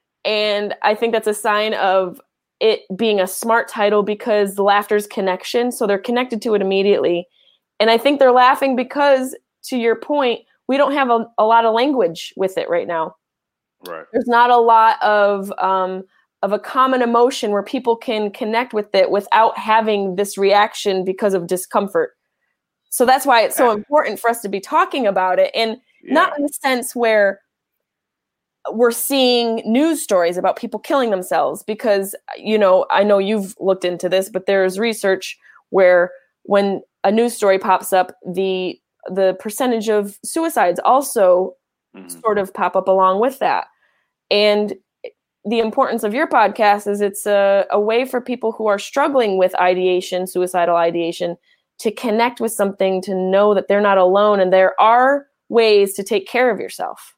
And I think that's a sign of it being a smart title because the laughter's connection. So they're connected to it immediately. And I think they're laughing because, to your point, we don't have a, a lot of language with it right now. Right. There's not a lot of um, of a common emotion where people can connect with it without having this reaction because of discomfort. So that's why it's so important for us to be talking about it, and Yeah. not in the sense where we're seeing news stories about people killing themselves, because, you know, I know you've looked into this, but there's research where when a news story pops up, the the percentage of suicides also Mhm. sort of pop up along with that. And the importance of your podcast is it's a, a way for people who are struggling with ideation, suicidal ideation, to connect with something, to know that they're not alone. And there are ways to take care of yourself.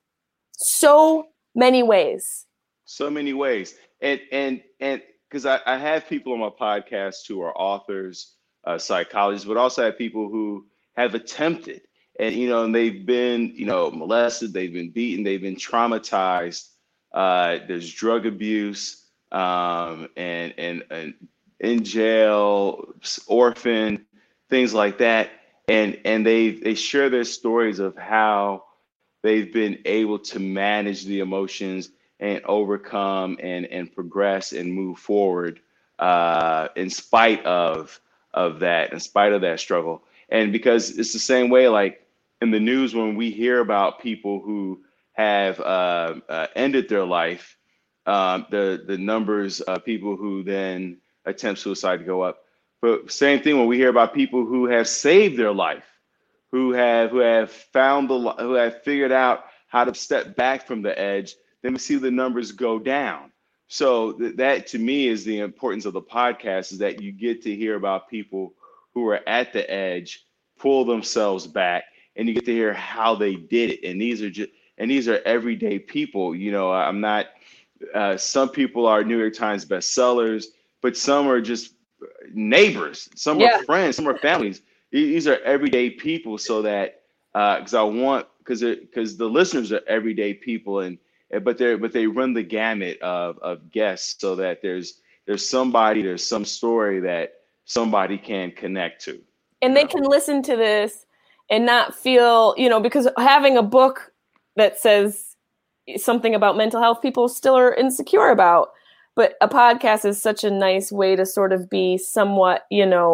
So many ways. So many ways. And and and because I, I have people on my podcast who are authors, uh, psychologists, but also have people who have attempted, and you know, and they've been, you know, molested, they've been beaten, they've been traumatized. Uh, there's drug abuse, um, and and and in jail, orphan, things like that, and and they they share their stories of how they've been able to manage the emotions and overcome and and progress and move forward uh, in spite of of that, in spite of that struggle. And because it's the same way, like in the news, when we hear about people who have uh, uh, ended their life, um, the the numbers of people who then attempt suicide go up. But same thing when we hear about people who have saved their life, who have who have found the who have figured out how to step back from the edge, then we see the numbers go down. So th- that to me is the importance of the podcast, is that you get to hear about people who are at the edge, pull themselves back, and you get to hear how they did it. And these are just and these are everyday people. You know, I'm not. Uh, some people are New York Times bestsellers, but some are just neighbors. Some Yeah. are friends. Some are families. These are everyday people, so that because uh, I want because because the listeners are everyday people, and but they but they run the gamut of of guests, so that there's there's somebody, there's some story that somebody can connect to, And they can listen to this and not feel, you know, because having a book that says something about mental health, people still are insecure about. But a podcast is such a nice way to sort of be somewhat, you know,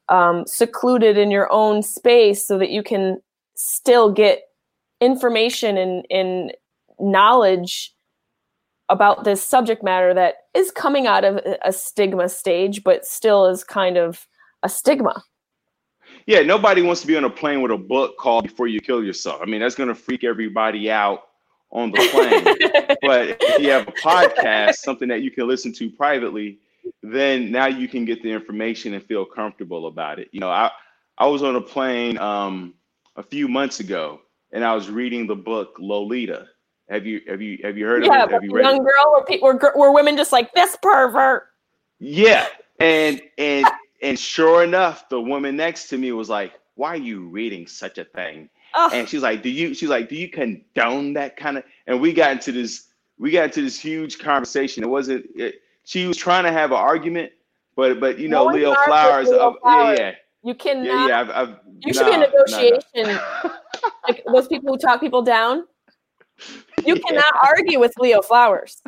um, secluded in your own space so that you can still get information and, and knowledge about this subject matter that is coming out of a stigma stage, but still is kind of a stigma. Yeah, nobody wants to be on a plane with a book called Before You Kill Yourself. I mean, that's going to freak everybody out on the plane. But if you have a podcast, something that you can listen to privately, then now you can get the information and feel comfortable about it. You know, I, I was on a plane um, a few months ago, and I was reading the book Lolita. Have you have you have you heard yeah, of it? Have you read young it? girl where, pe- where where women just like this pervert. Yeah, and and and sure enough, the woman next to me was like, "Why are you reading such a thing?" Ugh. And she's like, "Do you?" She's like, "Do you condone that kind of?" And we got into this we got into this huge conversation. It wasn't. It, she was trying to have an argument, but but you know, No Leo one's Flowers. Leo Uh, Flowers. yeah, yeah, You cannot. yeah, yeah. I've, I've, you should be in nah, negotiation. nah, nah. Like those people who talk people down. You Yeah. cannot argue with Leo Flowers.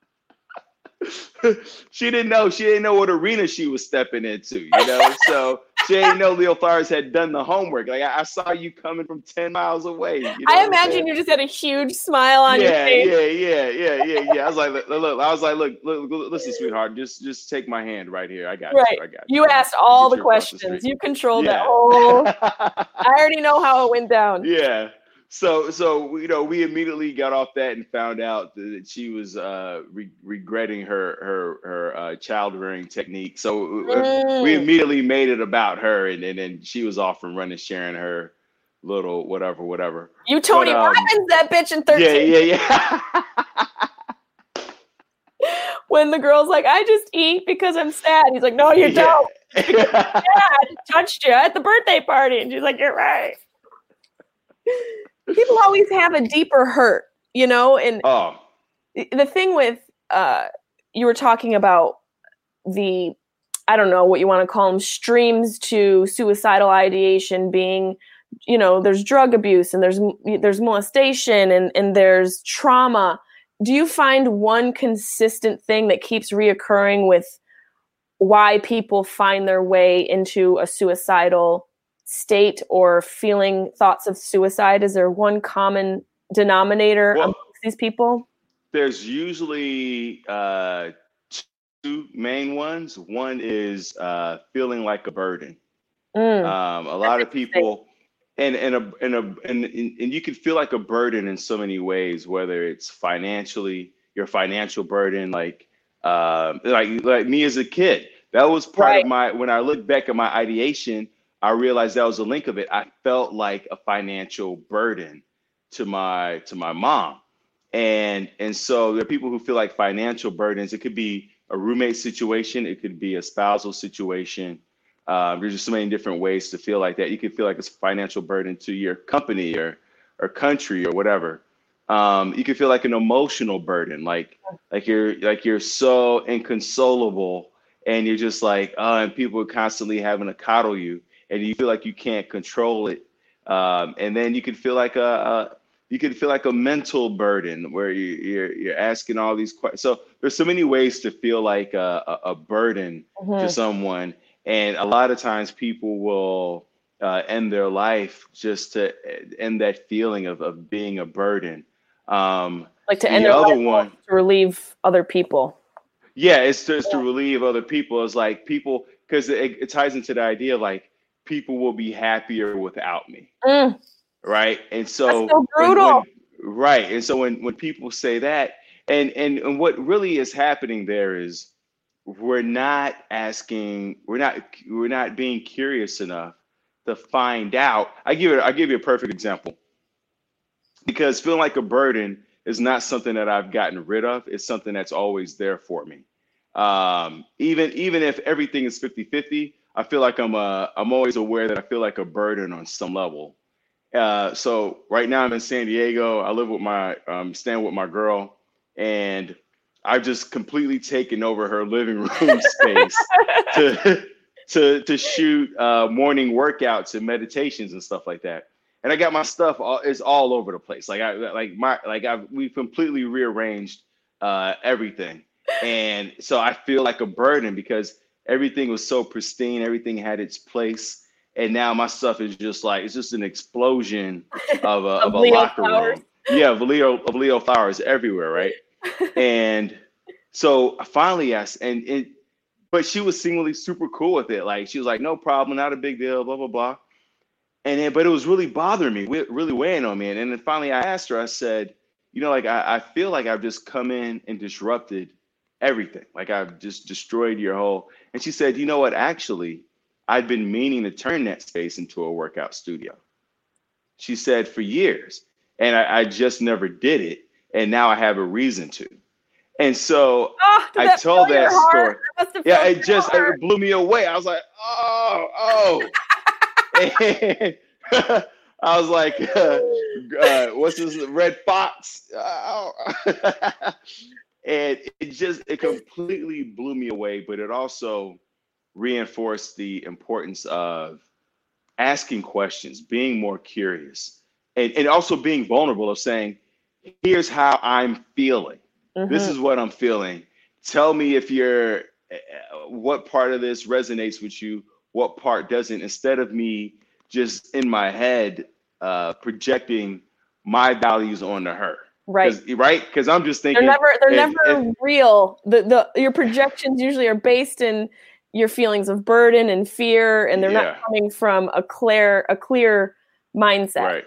She didn't know. She didn't know what arena she was stepping into. You know, so she didn't know Leo Flowers had done the homework. Like I, I saw you coming from ten miles away. You know I what I'm imagine saying? you just had a huge smile on your Yeah, face. yeah, yeah, yeah, yeah, yeah. I was like, look, look, I was like, look, look, look, listen, sweetheart, just, just take my hand right here. I got Right. you. I got you. You asked all Get the you across the questions. street. You controlled that Yeah. whole. I already know how it went down. Yeah. So, so you know, we immediately got off that and found out that she was uh, re- regretting her her her uh, child rearing technique. So uh, we Mm. immediately made it about her, and and then she was off and running, sharing her little whatever, whatever. You Tony But, um, Robbins that bitch in Yeah, thirteen. yeah, yeah. When the girl's like, I just eat because I'm sad. He's like, no, you don't. Yeah. Dad touched you at the birthday party. And she's like, you're right. People always have a deeper hurt, you know? And Oh, the thing with, uh, you were talking about the, I don't know what you want to call them, streams to suicidal ideation being, you know, there's drug abuse and there's there's molestation and, and there's trauma. Do you find one consistent thing that keeps reoccurring with why people find their way into a suicidal state or feeling thoughts of suicide? Is there one common denominator Well, amongst these people? there's usually uh, two main ones. One is uh, feeling like a burden. Mm. Um, a lot of people, and and a and a and and you can feel like a burden in so many ways. Whether it's financially, your financial burden, like um, like like me as a kid, that was part Right. of my. When I look back at my ideation, I realized that was a link of it. I felt like a financial burden to my to my mom, and and so there are people who feel like financial burdens. It could be a roommate situation. It could be a spousal situation. Um, there's just so many different ways to feel like that. You could feel like it's a financial burden to your company or or country or whatever. Um, you could feel like an emotional burden, like like you're like you're so inconsolable, and you're just like, oh, and people are constantly having to coddle you, and you feel like you can't control it. Um, and then you could feel like a, a you could feel like a mental burden where you, you're you're asking all these questions. So there's so many ways to feel like a, a, a burden Mhm. to someone. And a lot of times people will uh, end their life just to end that feeling of, of being a burden. Um, Like to the end their other life one, to relieve other people. yeah, it's just to relieve other people. It's like people, because it, it ties into the idea of like people will be happier without me, Mm. right? And so, That's so when, brutal. when, right, and so when when people say that, and and and what really is happening there is we're not asking, we're not we're not being curious enough to find out. I give it, I give you a perfect example, because feeling like a burden is not something that I've gotten rid of. It's something that's always there for me. Um, even even if everything is fifty fifty, I feel like I'm uh, I'm always aware that I feel like a burden on some level. Uh, so right now I'm in San Diego. I live with my, um, staying with my girl, and I've just completely taken over her living room space to to to shoot uh, morning workouts and meditations and stuff like that. And I got my stuff all, it's all over the place. Like I like my like I've we've completely rearranged uh, everything, and so I feel like a burden because Everything was so pristine. Everything had its place. And now my stuff is just like, it's just an explosion of a, of Of a Leo locker flowers. room. Yeah, of Leo, of Leo flowers everywhere, right? And so I finally asked, and, and but she was seemingly super cool with it. Like she was like, no problem, not a big deal, blah, blah, blah. And then, but it was really bothering me, wi- really weighing on me. And then finally I asked her, I said, you know, like I, I feel like I've just come in and disrupted everything. Like I've just destroyed your whole. And she said, you know what, actually, I'd been meaning to turn that space into a workout studio. She said for years. And I, I just never did it. And now I have a reason to. And so Oh, did I that told fill your that heart? story. That must have Yeah, filled it your just heart. it blew me away. I was like, oh, oh. And I was like, uh, uh, what's this, Red Fox? Oh. And it just, it completely blew me away, but it also reinforced the importance of asking questions, being more curious, and, and also being vulnerable of saying, here's how I'm feeling. This Mhm. is what I'm feeling. Tell me if you're, uh, what part of this resonates with you, what part doesn't, instead of me just in my head uh, projecting my values onto her. Right. Cause, right? Because I'm just They're thinking, never they're if- never if- real. The the your projections usually are based in your feelings of burden and fear, and they're Yeah. not coming from a clear a clear mindset. Right.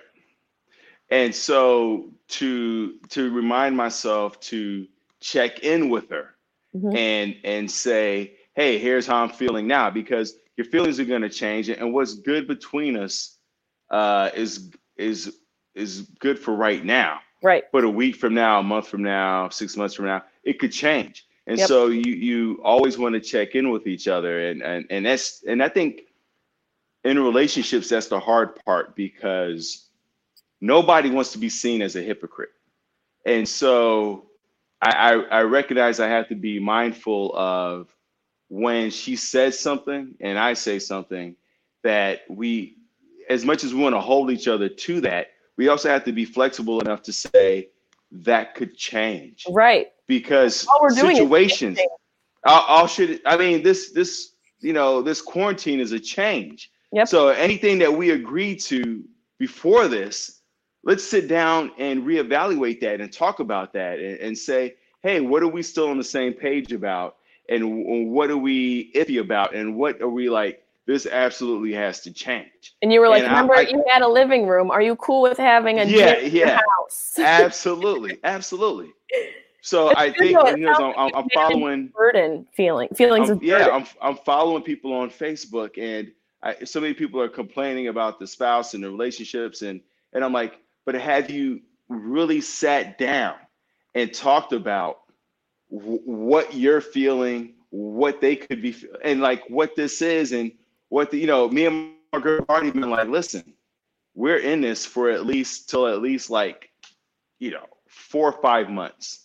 And so to to remind myself to check in with her Mhm. and and say, hey, here's how I'm feeling now, because your feelings are going to change, and what's good between us uh, is is is good for right now. Right. But a week from now, a month from now, six months from now, it could change. And Yep. so you you always want to check in with each other, and and and that's and I think in relationships that's the hard part, because nobody wants to be seen as a hypocrite. And so I, I, I recognize I have to be mindful of when she says something and I say something, that we, as much as we want to hold each other to that, we also have to be flexible enough to say that could change. Right. Because All we're doing is situations, changing. all, all should, I mean, this, this, you know, this quarantine is a change. Yep. So anything that we agreed to before this, let's sit down and reevaluate that and talk about that, and, and say, hey, what are we still on the same page about? And w- what are we iffy about? And what are we like, this absolutely has to change. And you were like, And I- remember, I- you had a living room. Are you cool with having a Yeah, gym in your yeah. house? Absolutely, absolutely. So It's I good think, though. It you know, sounds I'm, like I'm you following, burden feeling feelings I'm- of yeah, burden. I'm, I'm following people on Facebook, and I, so many people are complaining about the spouse and the relationships, and and I'm like, but have you really sat down and talked about w- what you're feeling, what they could be, fe- and like what this is, and what the, you know, me and my girl have already been like, listen, we're in this for at least till at least like, you know, four or five months.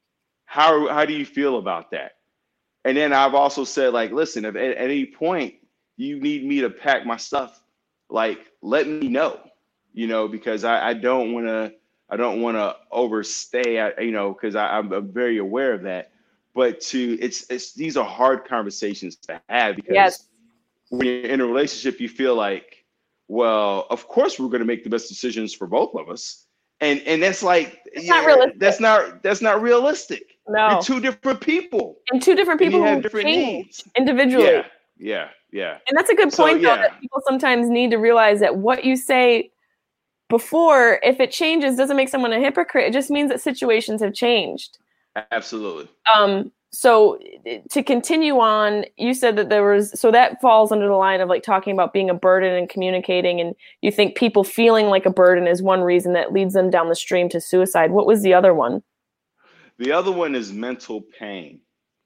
How how do you feel about that? And then I've also said, like, listen, if at, at any point you need me to pack my stuff, like, let me know, you know, because I, I don't want to, I don't want to overstay, I, you know, because I'm, I'm very aware of that. But to, it's, it's, these are hard conversations to have, because Yes. when you're in a relationship, you feel like, well, of course we're going to make the best decisions for both of us. And, and that's like, It's not yeah, realistic. that's not, that's not realistic. No. You're two different people. And two different And people you have who different change needs. individually. Yeah, yeah, yeah. And that's a good So, point, though, yeah. that people sometimes need to realize that what you say before, if it changes, doesn't make someone a hypocrite. It just means that situations have changed. Absolutely. Um, so to continue on, you said that there was, so that falls under the line of like talking about being a burden and communicating, and you think people feeling like a burden is one reason that leads them down the stream to suicide. What was the other one? The other one is mental pain.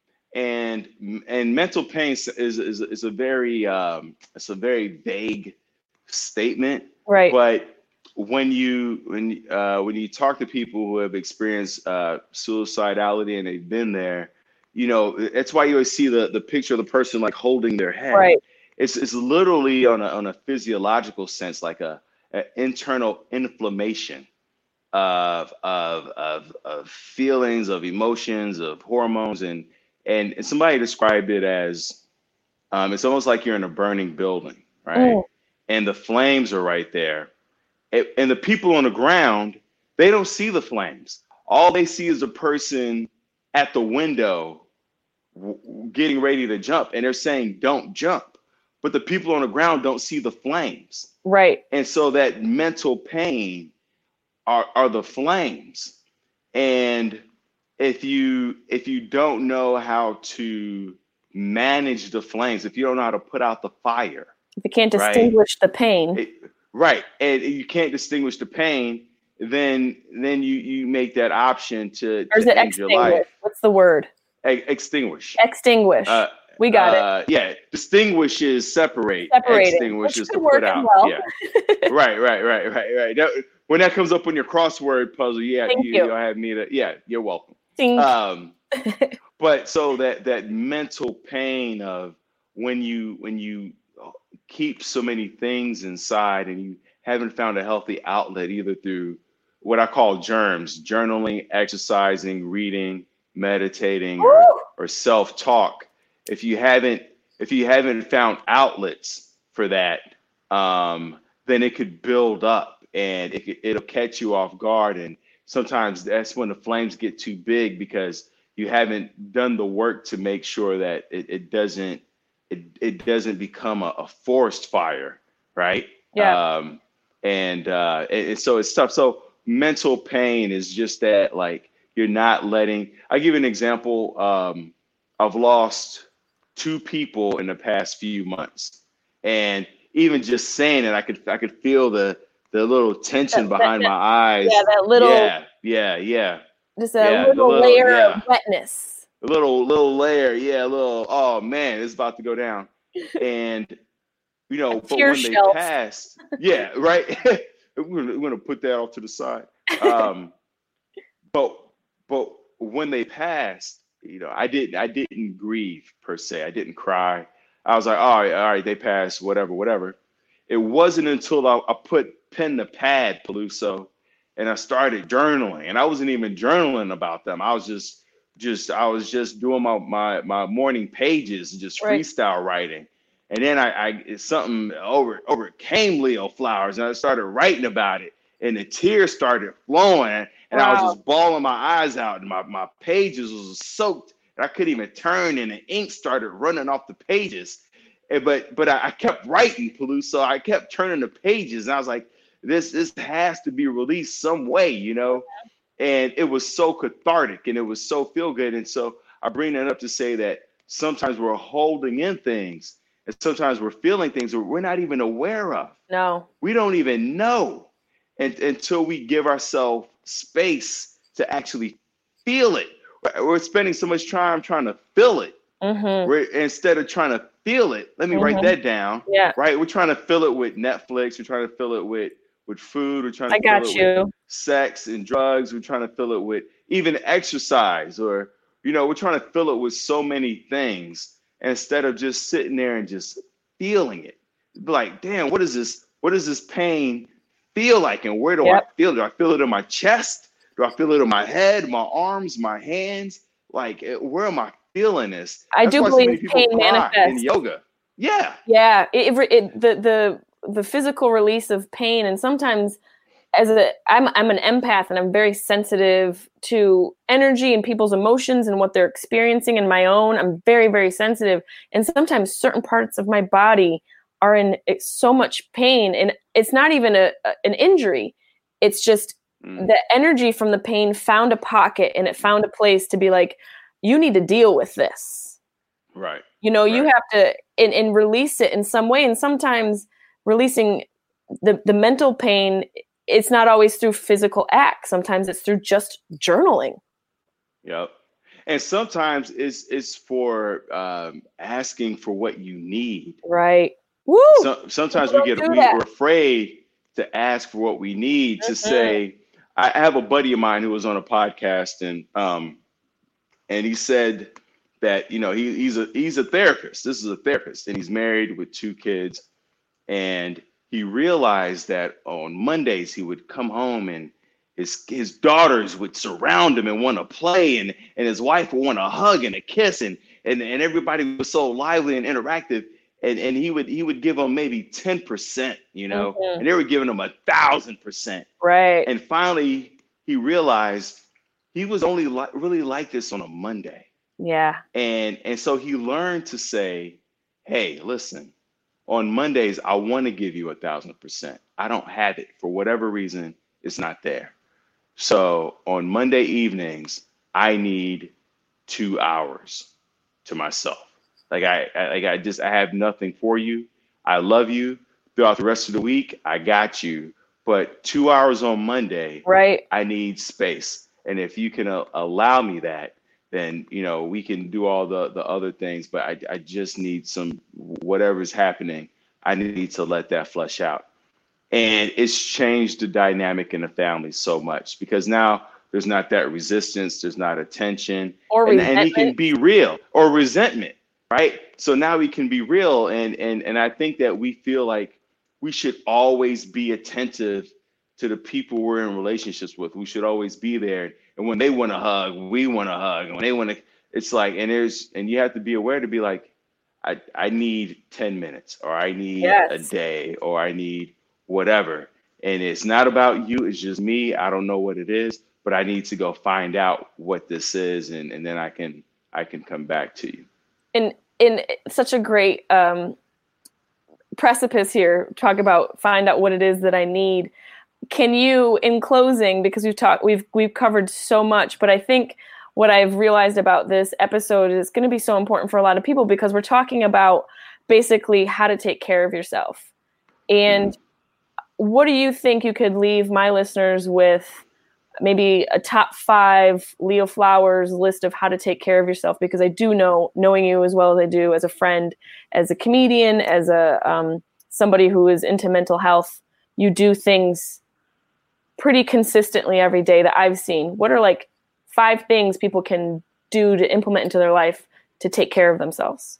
And and mental pain is is, is a very um, it's a very vague statement. Right. But when you when uh, when you talk to people who have experienced uh, suicidality and they've been there, you know, that's why you always see the, the picture of the person like holding their head. Right. It's it's literally on a on a physiological sense, like a, a internal inflammation of of of of feelings, of emotions, of hormones, and and somebody described it as Um, it's almost like you're in a burning building, right? Mm. And the flames are right there. And, and the people on the ground, they don't see the flames. All they see is a person at the window w- getting ready to jump. And they're saying, don't jump. But the people on the ground don't see the flames. Right. And so that mental pain are, are the flames. And if you if you don't know how to manage the flames, if you don't know how to put out the fire, If you can't right? distinguish the pain. It, right, and you can't distinguish the pain, then then you you make that option to, Or is to it end your life. extinguish? What's the word? E- extinguish. Extinguish. Uh, we got uh, it. Yeah, distinguish is separate. Separating. Extinguish Which is could to work put as out. well. Yeah. Right, right, right, right, right. That, when that comes up on your crossword puzzle, yeah, Thank you, you. you'll have me to. Yeah, you're welcome. Think. Um, but so that that mental pain of when you when you keep so many things inside and you haven't found a healthy outlet either through what I call germs, journaling, exercising, reading, meditating, or, or self-talk. If you haven't if you haven't found outlets for that, um, then it could build up and it, it'll catch you off guard. And sometimes that's when the flames get too big because you haven't done the work to make sure that it, it doesn't it, it doesn't become a, a forest fire, right? Yeah. Um, and, uh, and, and so it's tough. So mental pain is just that, like, you're not letting. I'll give you an example. Um, I've lost two people in the past few months, and even just saying it, I could I could feel the the little tension That- behind that- my eyes. Yeah, that little, Yeah, yeah, yeah. just a yeah, the little, little- layer yeah. of wetness. A little little layer, yeah, a little. Oh man, it's about to go down, and you know, A but tear when they shelf. passed, yeah, right. we're, gonna, we're gonna put that off to the side. Um, but but when they passed, you know, I didn't I didn't grieve per se. I didn't cry. I was like, all right, all right, they passed, whatever, whatever. It wasn't until I, I put pen to pad, Peluso, and I started journaling, and I wasn't even journaling about them. I was just just I was just doing my my my morning pages and just Right. freestyle writing. And then I, I it's something over overcame Leo Flowers, and I started writing about it, and the tears started flowing, and I was Wow. just bawling my eyes out, and my, my pages was soaked, and I couldn't even turn, and the ink started running off the pages. And, but but I, I kept writing, Peluso. I kept turning the pages, and I was like, this this has to be released some way, you know. And it was so cathartic, and it was so feel good. And so I bring that up to say that sometimes we're holding in things, and sometimes we're feeling things that we're not even aware of. No. We don't even know and, until we give ourselves space to actually feel it. We're spending so much time trying to feel it. Mm-hmm. We're instead of trying to feel it. Let me write Mhm. that down. Yeah. Right? We're trying to fill it with Netflix. We're trying to fill it with with food. We're trying to I fill got it you. with sex and drugs. We're trying to fill it with even exercise, or you know, we're trying to fill it with so many things instead of just sitting there and just feeling it. Be like, damn, what is this? What does this pain feel like, and where do Yep. I feel it? Do I feel it in my chest? Do I feel it in my head, my arms, my hands? Like, eh, where am I feeling this? I That's do why so believe many people pain cry in manifests. yoga. Yeah. Yeah, it, it, it the the the physical release of pain, and sometimes as a I'm I'm an empath, and I'm very sensitive to energy and people's emotions and what they're experiencing in my own. I'm very very sensitive, and sometimes certain parts of my body are in so much pain, and it's not even a, a an injury. It's just Mm. the energy from the pain found a pocket, and it found a place to be like, you need to deal with this. Right. You know, you Right. have to and, and release it in some way. And sometimes releasing the, the mental pain, it's not always through physical acts. Sometimes it's through just journaling. Yep. And sometimes it's it's for um, asking for what you need. Right. Woo! So, sometimes People we don't get do we, that. we're afraid to ask for what we need. To Mhm. say, I have a buddy of mine who was on a podcast, and um, and he said that you know he, he's a he's a therapist. This is a therapist, and he's married with two kids, and he realized that on Mondays he would come home and his his daughters would surround him and want to play, and and his wife would want a hug and a kiss, and and, and everybody was so lively and interactive. And, and he would he would give them maybe ten percent, you know, Mhm. and they were giving him a thousand percent. Right. And finally, he realized he was only li- really like this on a Monday. Yeah. And and so he learned to say, hey, listen, on Mondays, I want to give you a thousand percent. I don't have it for whatever reason. It's not there. So on Monday evenings, I need two hours to myself. Like I, I like I just I have nothing for you. I love you. Throughout the rest of the week, I got you. But two hours on Monday, Right. I need space. And if you can uh, allow me that, then you know we can do all the the other things. But I I just need some whatever's happening. I need to let that flush out. And it's changed the dynamic in the family so much because now there's not that resistance, there's not a tension, Or and, and he can resentment. be real or resentment, right? So now we can be real, and and and I think that we feel like we should always be attentive to the people we're in relationships with. We should always be there, and when they want to hug, we want to hug, and when they want to, it's like, and there's, and you have to be aware to be like, I I need ten minutes, or I need a Yes. day, or I need whatever. And it's not about you, it's just me. I don't know what it is, but I need to go find out what this is, and, and then I can I can come back to you. in in such a great um, precipice here, talk about find out what it is that I need. Can you, in closing, because we've talked, we've we've covered so much, but I think what I've realized about this episode is going to be so important for a lot of people because we're talking about basically how to take care of yourself. And what do you think you could leave my listeners with? Maybe a top five Leo Flowers list of how to take care of yourself, because I do know, knowing you as well as I do as a friend, as a comedian, as a um, somebody who is into mental health, you do things pretty consistently every day that I've seen. What are like five things people can do to implement into their life to take care of themselves?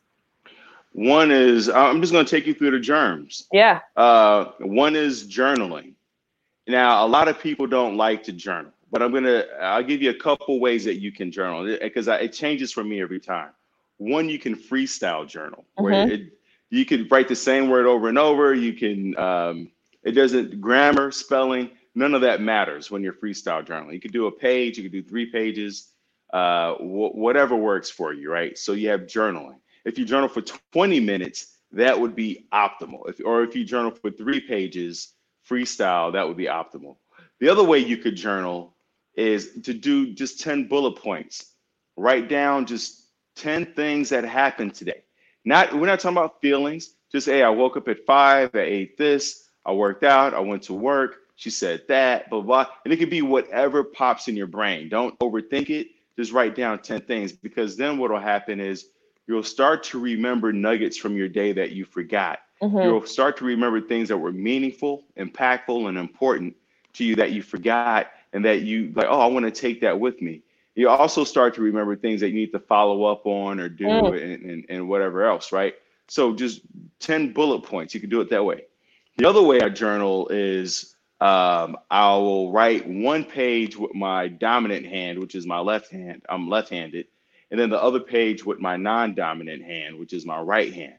One is, I'm just going to take you through the germs. Yeah. Uh, one is journaling. Now, a lot of people don't like to journal, but I'm going to, I'll give you a couple ways that you can journal because it changes for me every time. One, you can freestyle journal where Mhm. it, you can write the same word over and over. You can, um, it doesn't, grammar, spelling, none of that matters when you're freestyle journaling. You could do a page, you could do three pages, uh, wh- whatever works for you, right? So you have journaling. If you journal for twenty minutes, that would be optimal. If, or if you journal for three pages, freestyle, that would be optimal. The other way you could journal is to do just ten bullet points. Write down just ten things that happened today. Not, we're not talking about feelings. Just, hey, I woke up at five, I ate this, I worked out, I went to work, she said that, blah, blah. And it could be whatever pops in your brain. Don't overthink it. Just write down ten things, because then what will happen is you'll start to remember nuggets from your day that you forgot. Mhm. You'll start to remember things that were meaningful, impactful, and important to you that you forgot, and that you like, oh, I want to take that with me. You also start to remember things that you need to follow up on or do Mm. and, and, and whatever else, right? So just ten bullet points. You can do it that way. The other way I journal is um, I will write one page with my dominant hand, which is my left hand. I'm left-handed. And then the other page with my non-dominant hand, which is my right hand.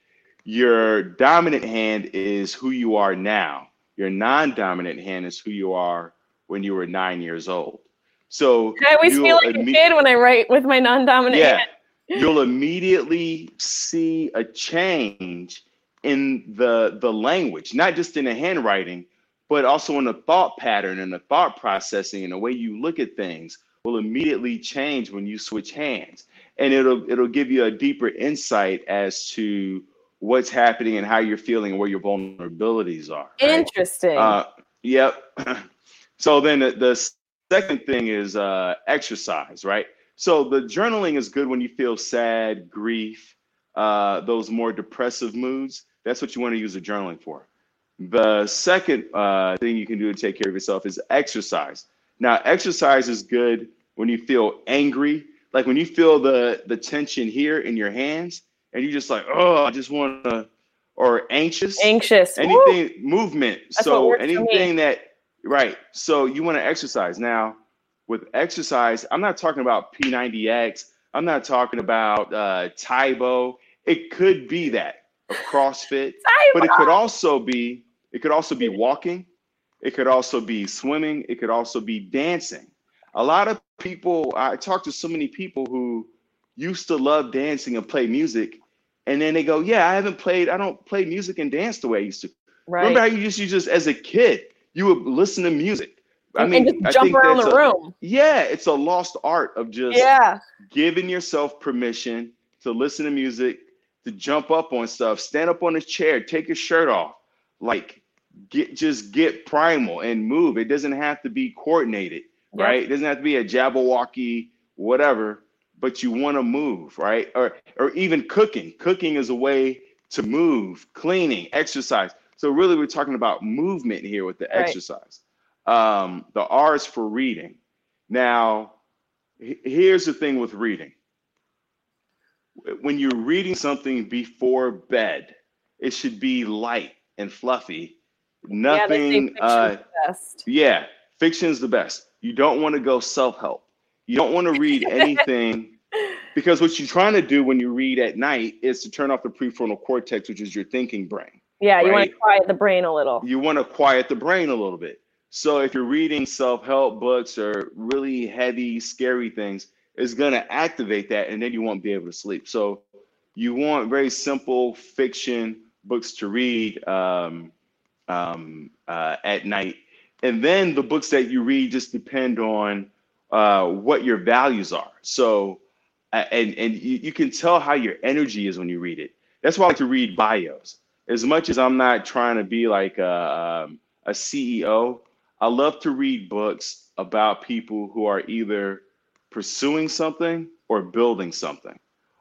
Your dominant hand is who you are now. Your non-dominant hand is who you are when you were nine years old. So I always you'll feel like a admi- kid when I write with my non-dominant yeah, hand. you'll immediately see a change in the the language, not just in the handwriting, but also in the thought pattern and the thought processing and the way you look at things will immediately change when you switch hands. And it'll it'll give you a deeper insight as to what's happening and how you're feeling and where your vulnerabilities are. Right? Interesting. Uh, yep. So then the, the second thing is uh, exercise, right? So the journaling is good when you feel sad, grief, uh, those more depressive moods. That's what you want to use the journaling for. The second uh, thing you can do to take care of yourself is exercise. Now, exercise is good when you feel angry, like when you feel the, the tension here in your hands and you're just like, oh, I just want to, or anxious. Anxious. Woo! Anything, movement. That's what So works for me. anything that, right. So you want to exercise. Now, with exercise, I'm not talking about P ninety X. I'm not talking about uh, Taibo. It could be that, a CrossFit, but it could also be, it could also be walking. It could also be swimming. It could also be dancing. A lot of people, I talk to so many people who used to love dancing and play music. And then they go, yeah, I haven't played, I don't play music and dance the way I used to. Right. Remember how you used to just, as a kid, you would listen to music. I And mean, just I jump think around that's the a, room. yeah, it's a lost art of just Yeah. giving yourself permission to listen to music, to jump up on stuff, stand up on a chair, take your shirt off, like get just get primal and move. It doesn't have to be coordinated, Yep. right? It doesn't have to be a Jabberwocky, whatever, but you want to move, right? Or or even cooking. Cooking is a way to move, cleaning, exercise. So really, we're talking about movement here with the Right. exercise. Um, the R is for reading. Now, h- here's the thing with reading. When you're reading something before bed, it should be light and fluffy. Yeah, they say Nothing, fiction's uh, the best. yeah, fiction's the best. You don't want to go self-help. You don't want to read anything because what you're trying to do when you read at night is to turn off the prefrontal cortex, which is your thinking brain. Yeah, you want right? to quiet the brain a little. You want to quiet the brain a little bit. So if you're reading self-help books or really heavy, scary things, it's going to activate that, and then you won't be able to sleep. So you want very simple fiction books to read um, um, uh, at night. And then the books that you read just depend on uh, what your values are. So, uh, and, and you, you can tell how your energy is when you read it. That's why I like to read bios. As much as I'm not trying to be like a, um, a C E O, I love to read books about people who are either pursuing something or building something,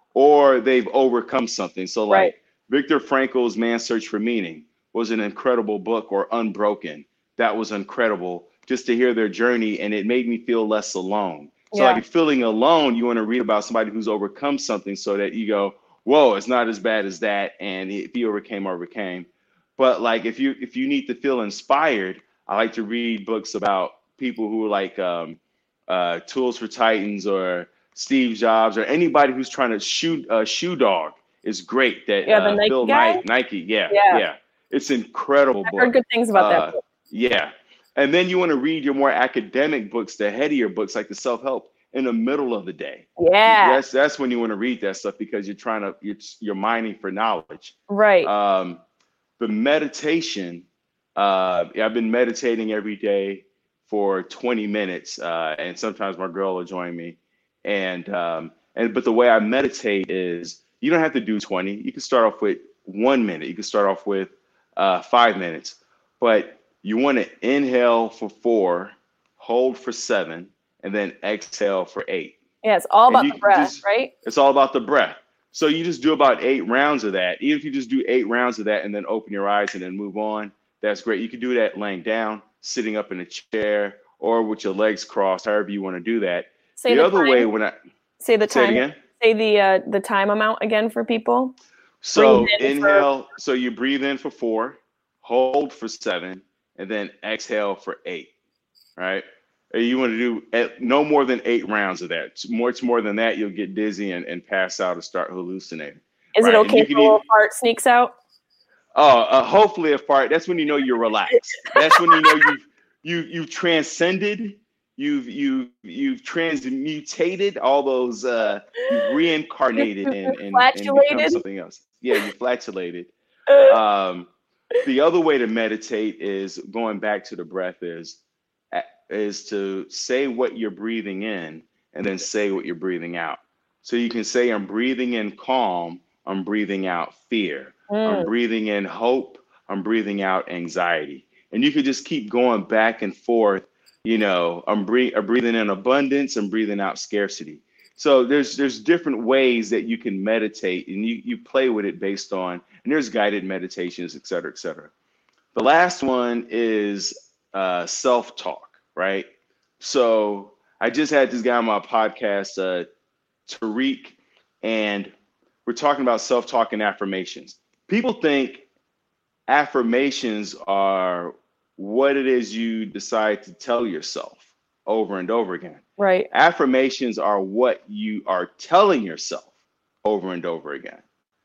or they've overcome something. So like Right. Viktor Frankl's Man's Search for Meaning was an incredible book, or Unbroken. That was incredible just to hear their journey, and it made me feel less alone. So Yeah. like if you're feeling alone, you want to read about somebody who's overcome something so that you go, whoa, it's not as bad as that. And if he overcame, overcame. But like if you if you need to feel inspired, I like to read books about people who are like um, uh, Tools for Titans or Steve Jobs or anybody who's trying to shoot a uh, shoe dog is great. That Yeah, the uh, Nike Phil guy? Knight, Nike, yeah, Yeah. yeah, it's incredible I've book. heard good things about Uh, that book. Yeah, and then you want to read your more academic books, the headier books like the self-help in the middle of the day. Yeah. That's that's when you want to read that stuff because you're trying to you're, you're mining for knowledge. Right. Um, the meditation, uh, I've been meditating every day for twenty minutes, uh, and sometimes my girl will join me. And um, and but the way I meditate is you don't have to do twenty. You can start off with one minute. You can start off with uh, five minutes, but you want to inhale for four, hold for seven, and then exhale for eight. Yeah, it's all And about you the can breath, just- right? It's all about the breath. So you just do about eight rounds of that. Even if you just do eight rounds of that and then open your eyes and then move on, that's great. You can do that laying down, sitting up in a chair, or with your legs crossed, however you want to do that. Say the the other time, way, when I say the say it time, again. say the uh, the time amount again for people. So Breathe in for- inhale. So you breathe in for four, hold for seven, and then exhale for eight. Right? And you want to do at no more than eight rounds of that. It's much more than that, you'll get dizzy and, and pass out or start hallucinating. Is Right, it and okay you if can a little even- fart sneaks out? Oh, uh, hopefully a fart. That's when you know you're relaxed. That's when you know you've you you've transcended. You've you you've transmutated all those. Uh, you've reincarnated and, and, and become Flatulated? something else. Yeah, you flatulated. Uh, Um, the other way to meditate is going back to the breath. Is is to say what you're breathing in and then say what you're breathing out. So you can say, I'm breathing in calm. I'm breathing out fear. I'm mm, breathing in hope. I'm breathing out anxiety. And you could just keep going back and forth. You know, I'm, bre- I'm breathing in abundance. I'm breathing out scarcity. So there's there's different ways that you can meditate, and you, you play with it based on, and there's guided meditations, et cetera, et cetera. The last one is uh, self-talk, right? So I just had this guy on my podcast, uh, Tariq, and we're talking about self-talk and affirmations. People think affirmations are what it is you decide to tell yourself. over and over again. Right. Affirmations are what you are telling yourself over and over again.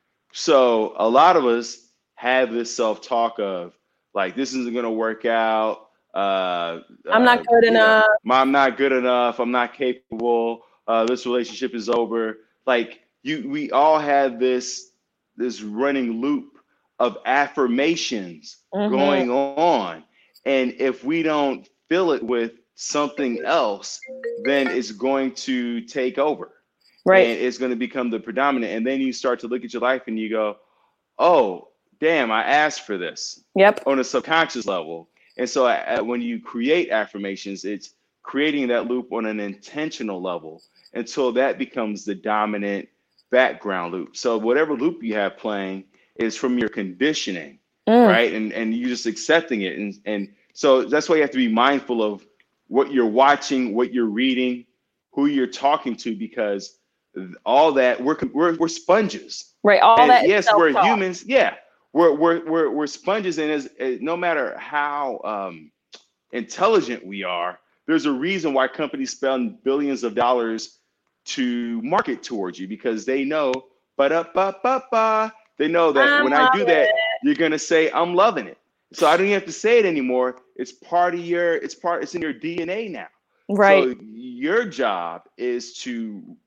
So a lot of us have this self-talk of like, this isn't going to work out. Uh, I'm not uh, good you know, enough. I'm not good enough. I'm not capable. Uh, this relationship is over. Like you, we all have this, this running loop of affirmations Mhm. going on. And if we don't fill it with something else, then it's going to take over. Right. And it's going to become the predominant. And then you start to look at your life and you go, oh, damn, I asked for this. Yep. On a subconscious level. And so uh, when you create affirmations, it's creating that loop on an intentional level until that becomes the dominant background loop. So whatever loop you have playing is from your conditioning, Mm. right? And and you just accepting it. And, and so that's why you have to be mindful of what you're watching, what you're reading, who you're talking to, because all that, we're we're, we're sponges. Right. All And that. is yes, we're self-talk. humans. Yeah, we're we're we're we're sponges, and as, as no matter how um, intelligent we are, there's a reason why companies spend billions of dollars to market towards you, because they know, ba da ba ba ba. They know that I'm when I do loving that, it. you're gonna say, "I'm loving it." So I don't even have to say it anymore. It's part of your. It's part. It's in your D N A now. Right. So your job is to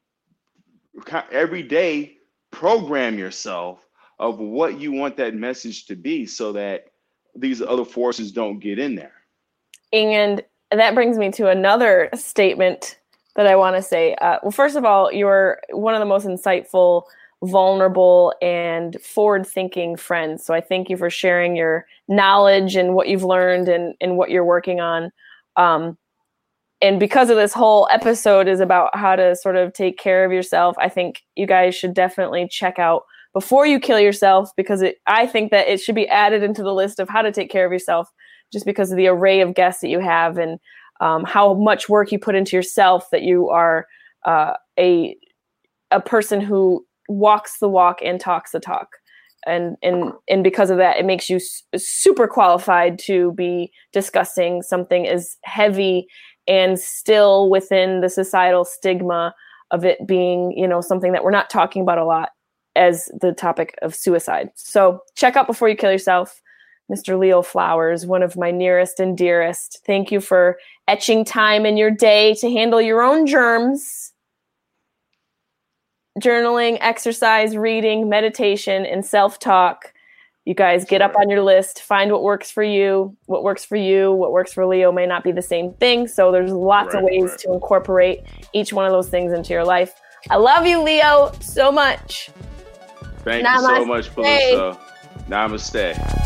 co- every day program yourself of what you want that message to be, so that these other forces don't get in there. And that brings me to another statement that I want to say. Uh, well, first of all, you're one of the most insightful, vulnerable, and forward-thinking friends. So I thank you for sharing your knowledge and what you've learned and, and what you're working on. Um, and because of this whole episode is about how to sort of take care of yourself, I think you guys should definitely check out Before You Kill Yourself, because it, I think that it should be added into the list of how to take care of yourself, just because of the array of guests that you have and um, how much work you put into yourself, that you are uh, a a person who walks the walk and talks the talk. And and and because of that, it makes you s- super qualified to be discussing something as heavy and still within the societal stigma of it being, you know, something that we're not talking about a lot, as the topic of suicide. So check out Before You Kill Yourself. Mister Leo Flowers, one of my nearest and dearest. Thank you for etching time in your day to handle your own germs. Journaling, exercise, reading, meditation, and self-talk. You guys get up on your list, find what works for you. What works for you, what works for Leo may not be the same thing. So there's lots Right, of ways right. to incorporate each one of those things into your life. I love you, Leo, so much. Thank you so Namaste. much, Peluso. Namaste.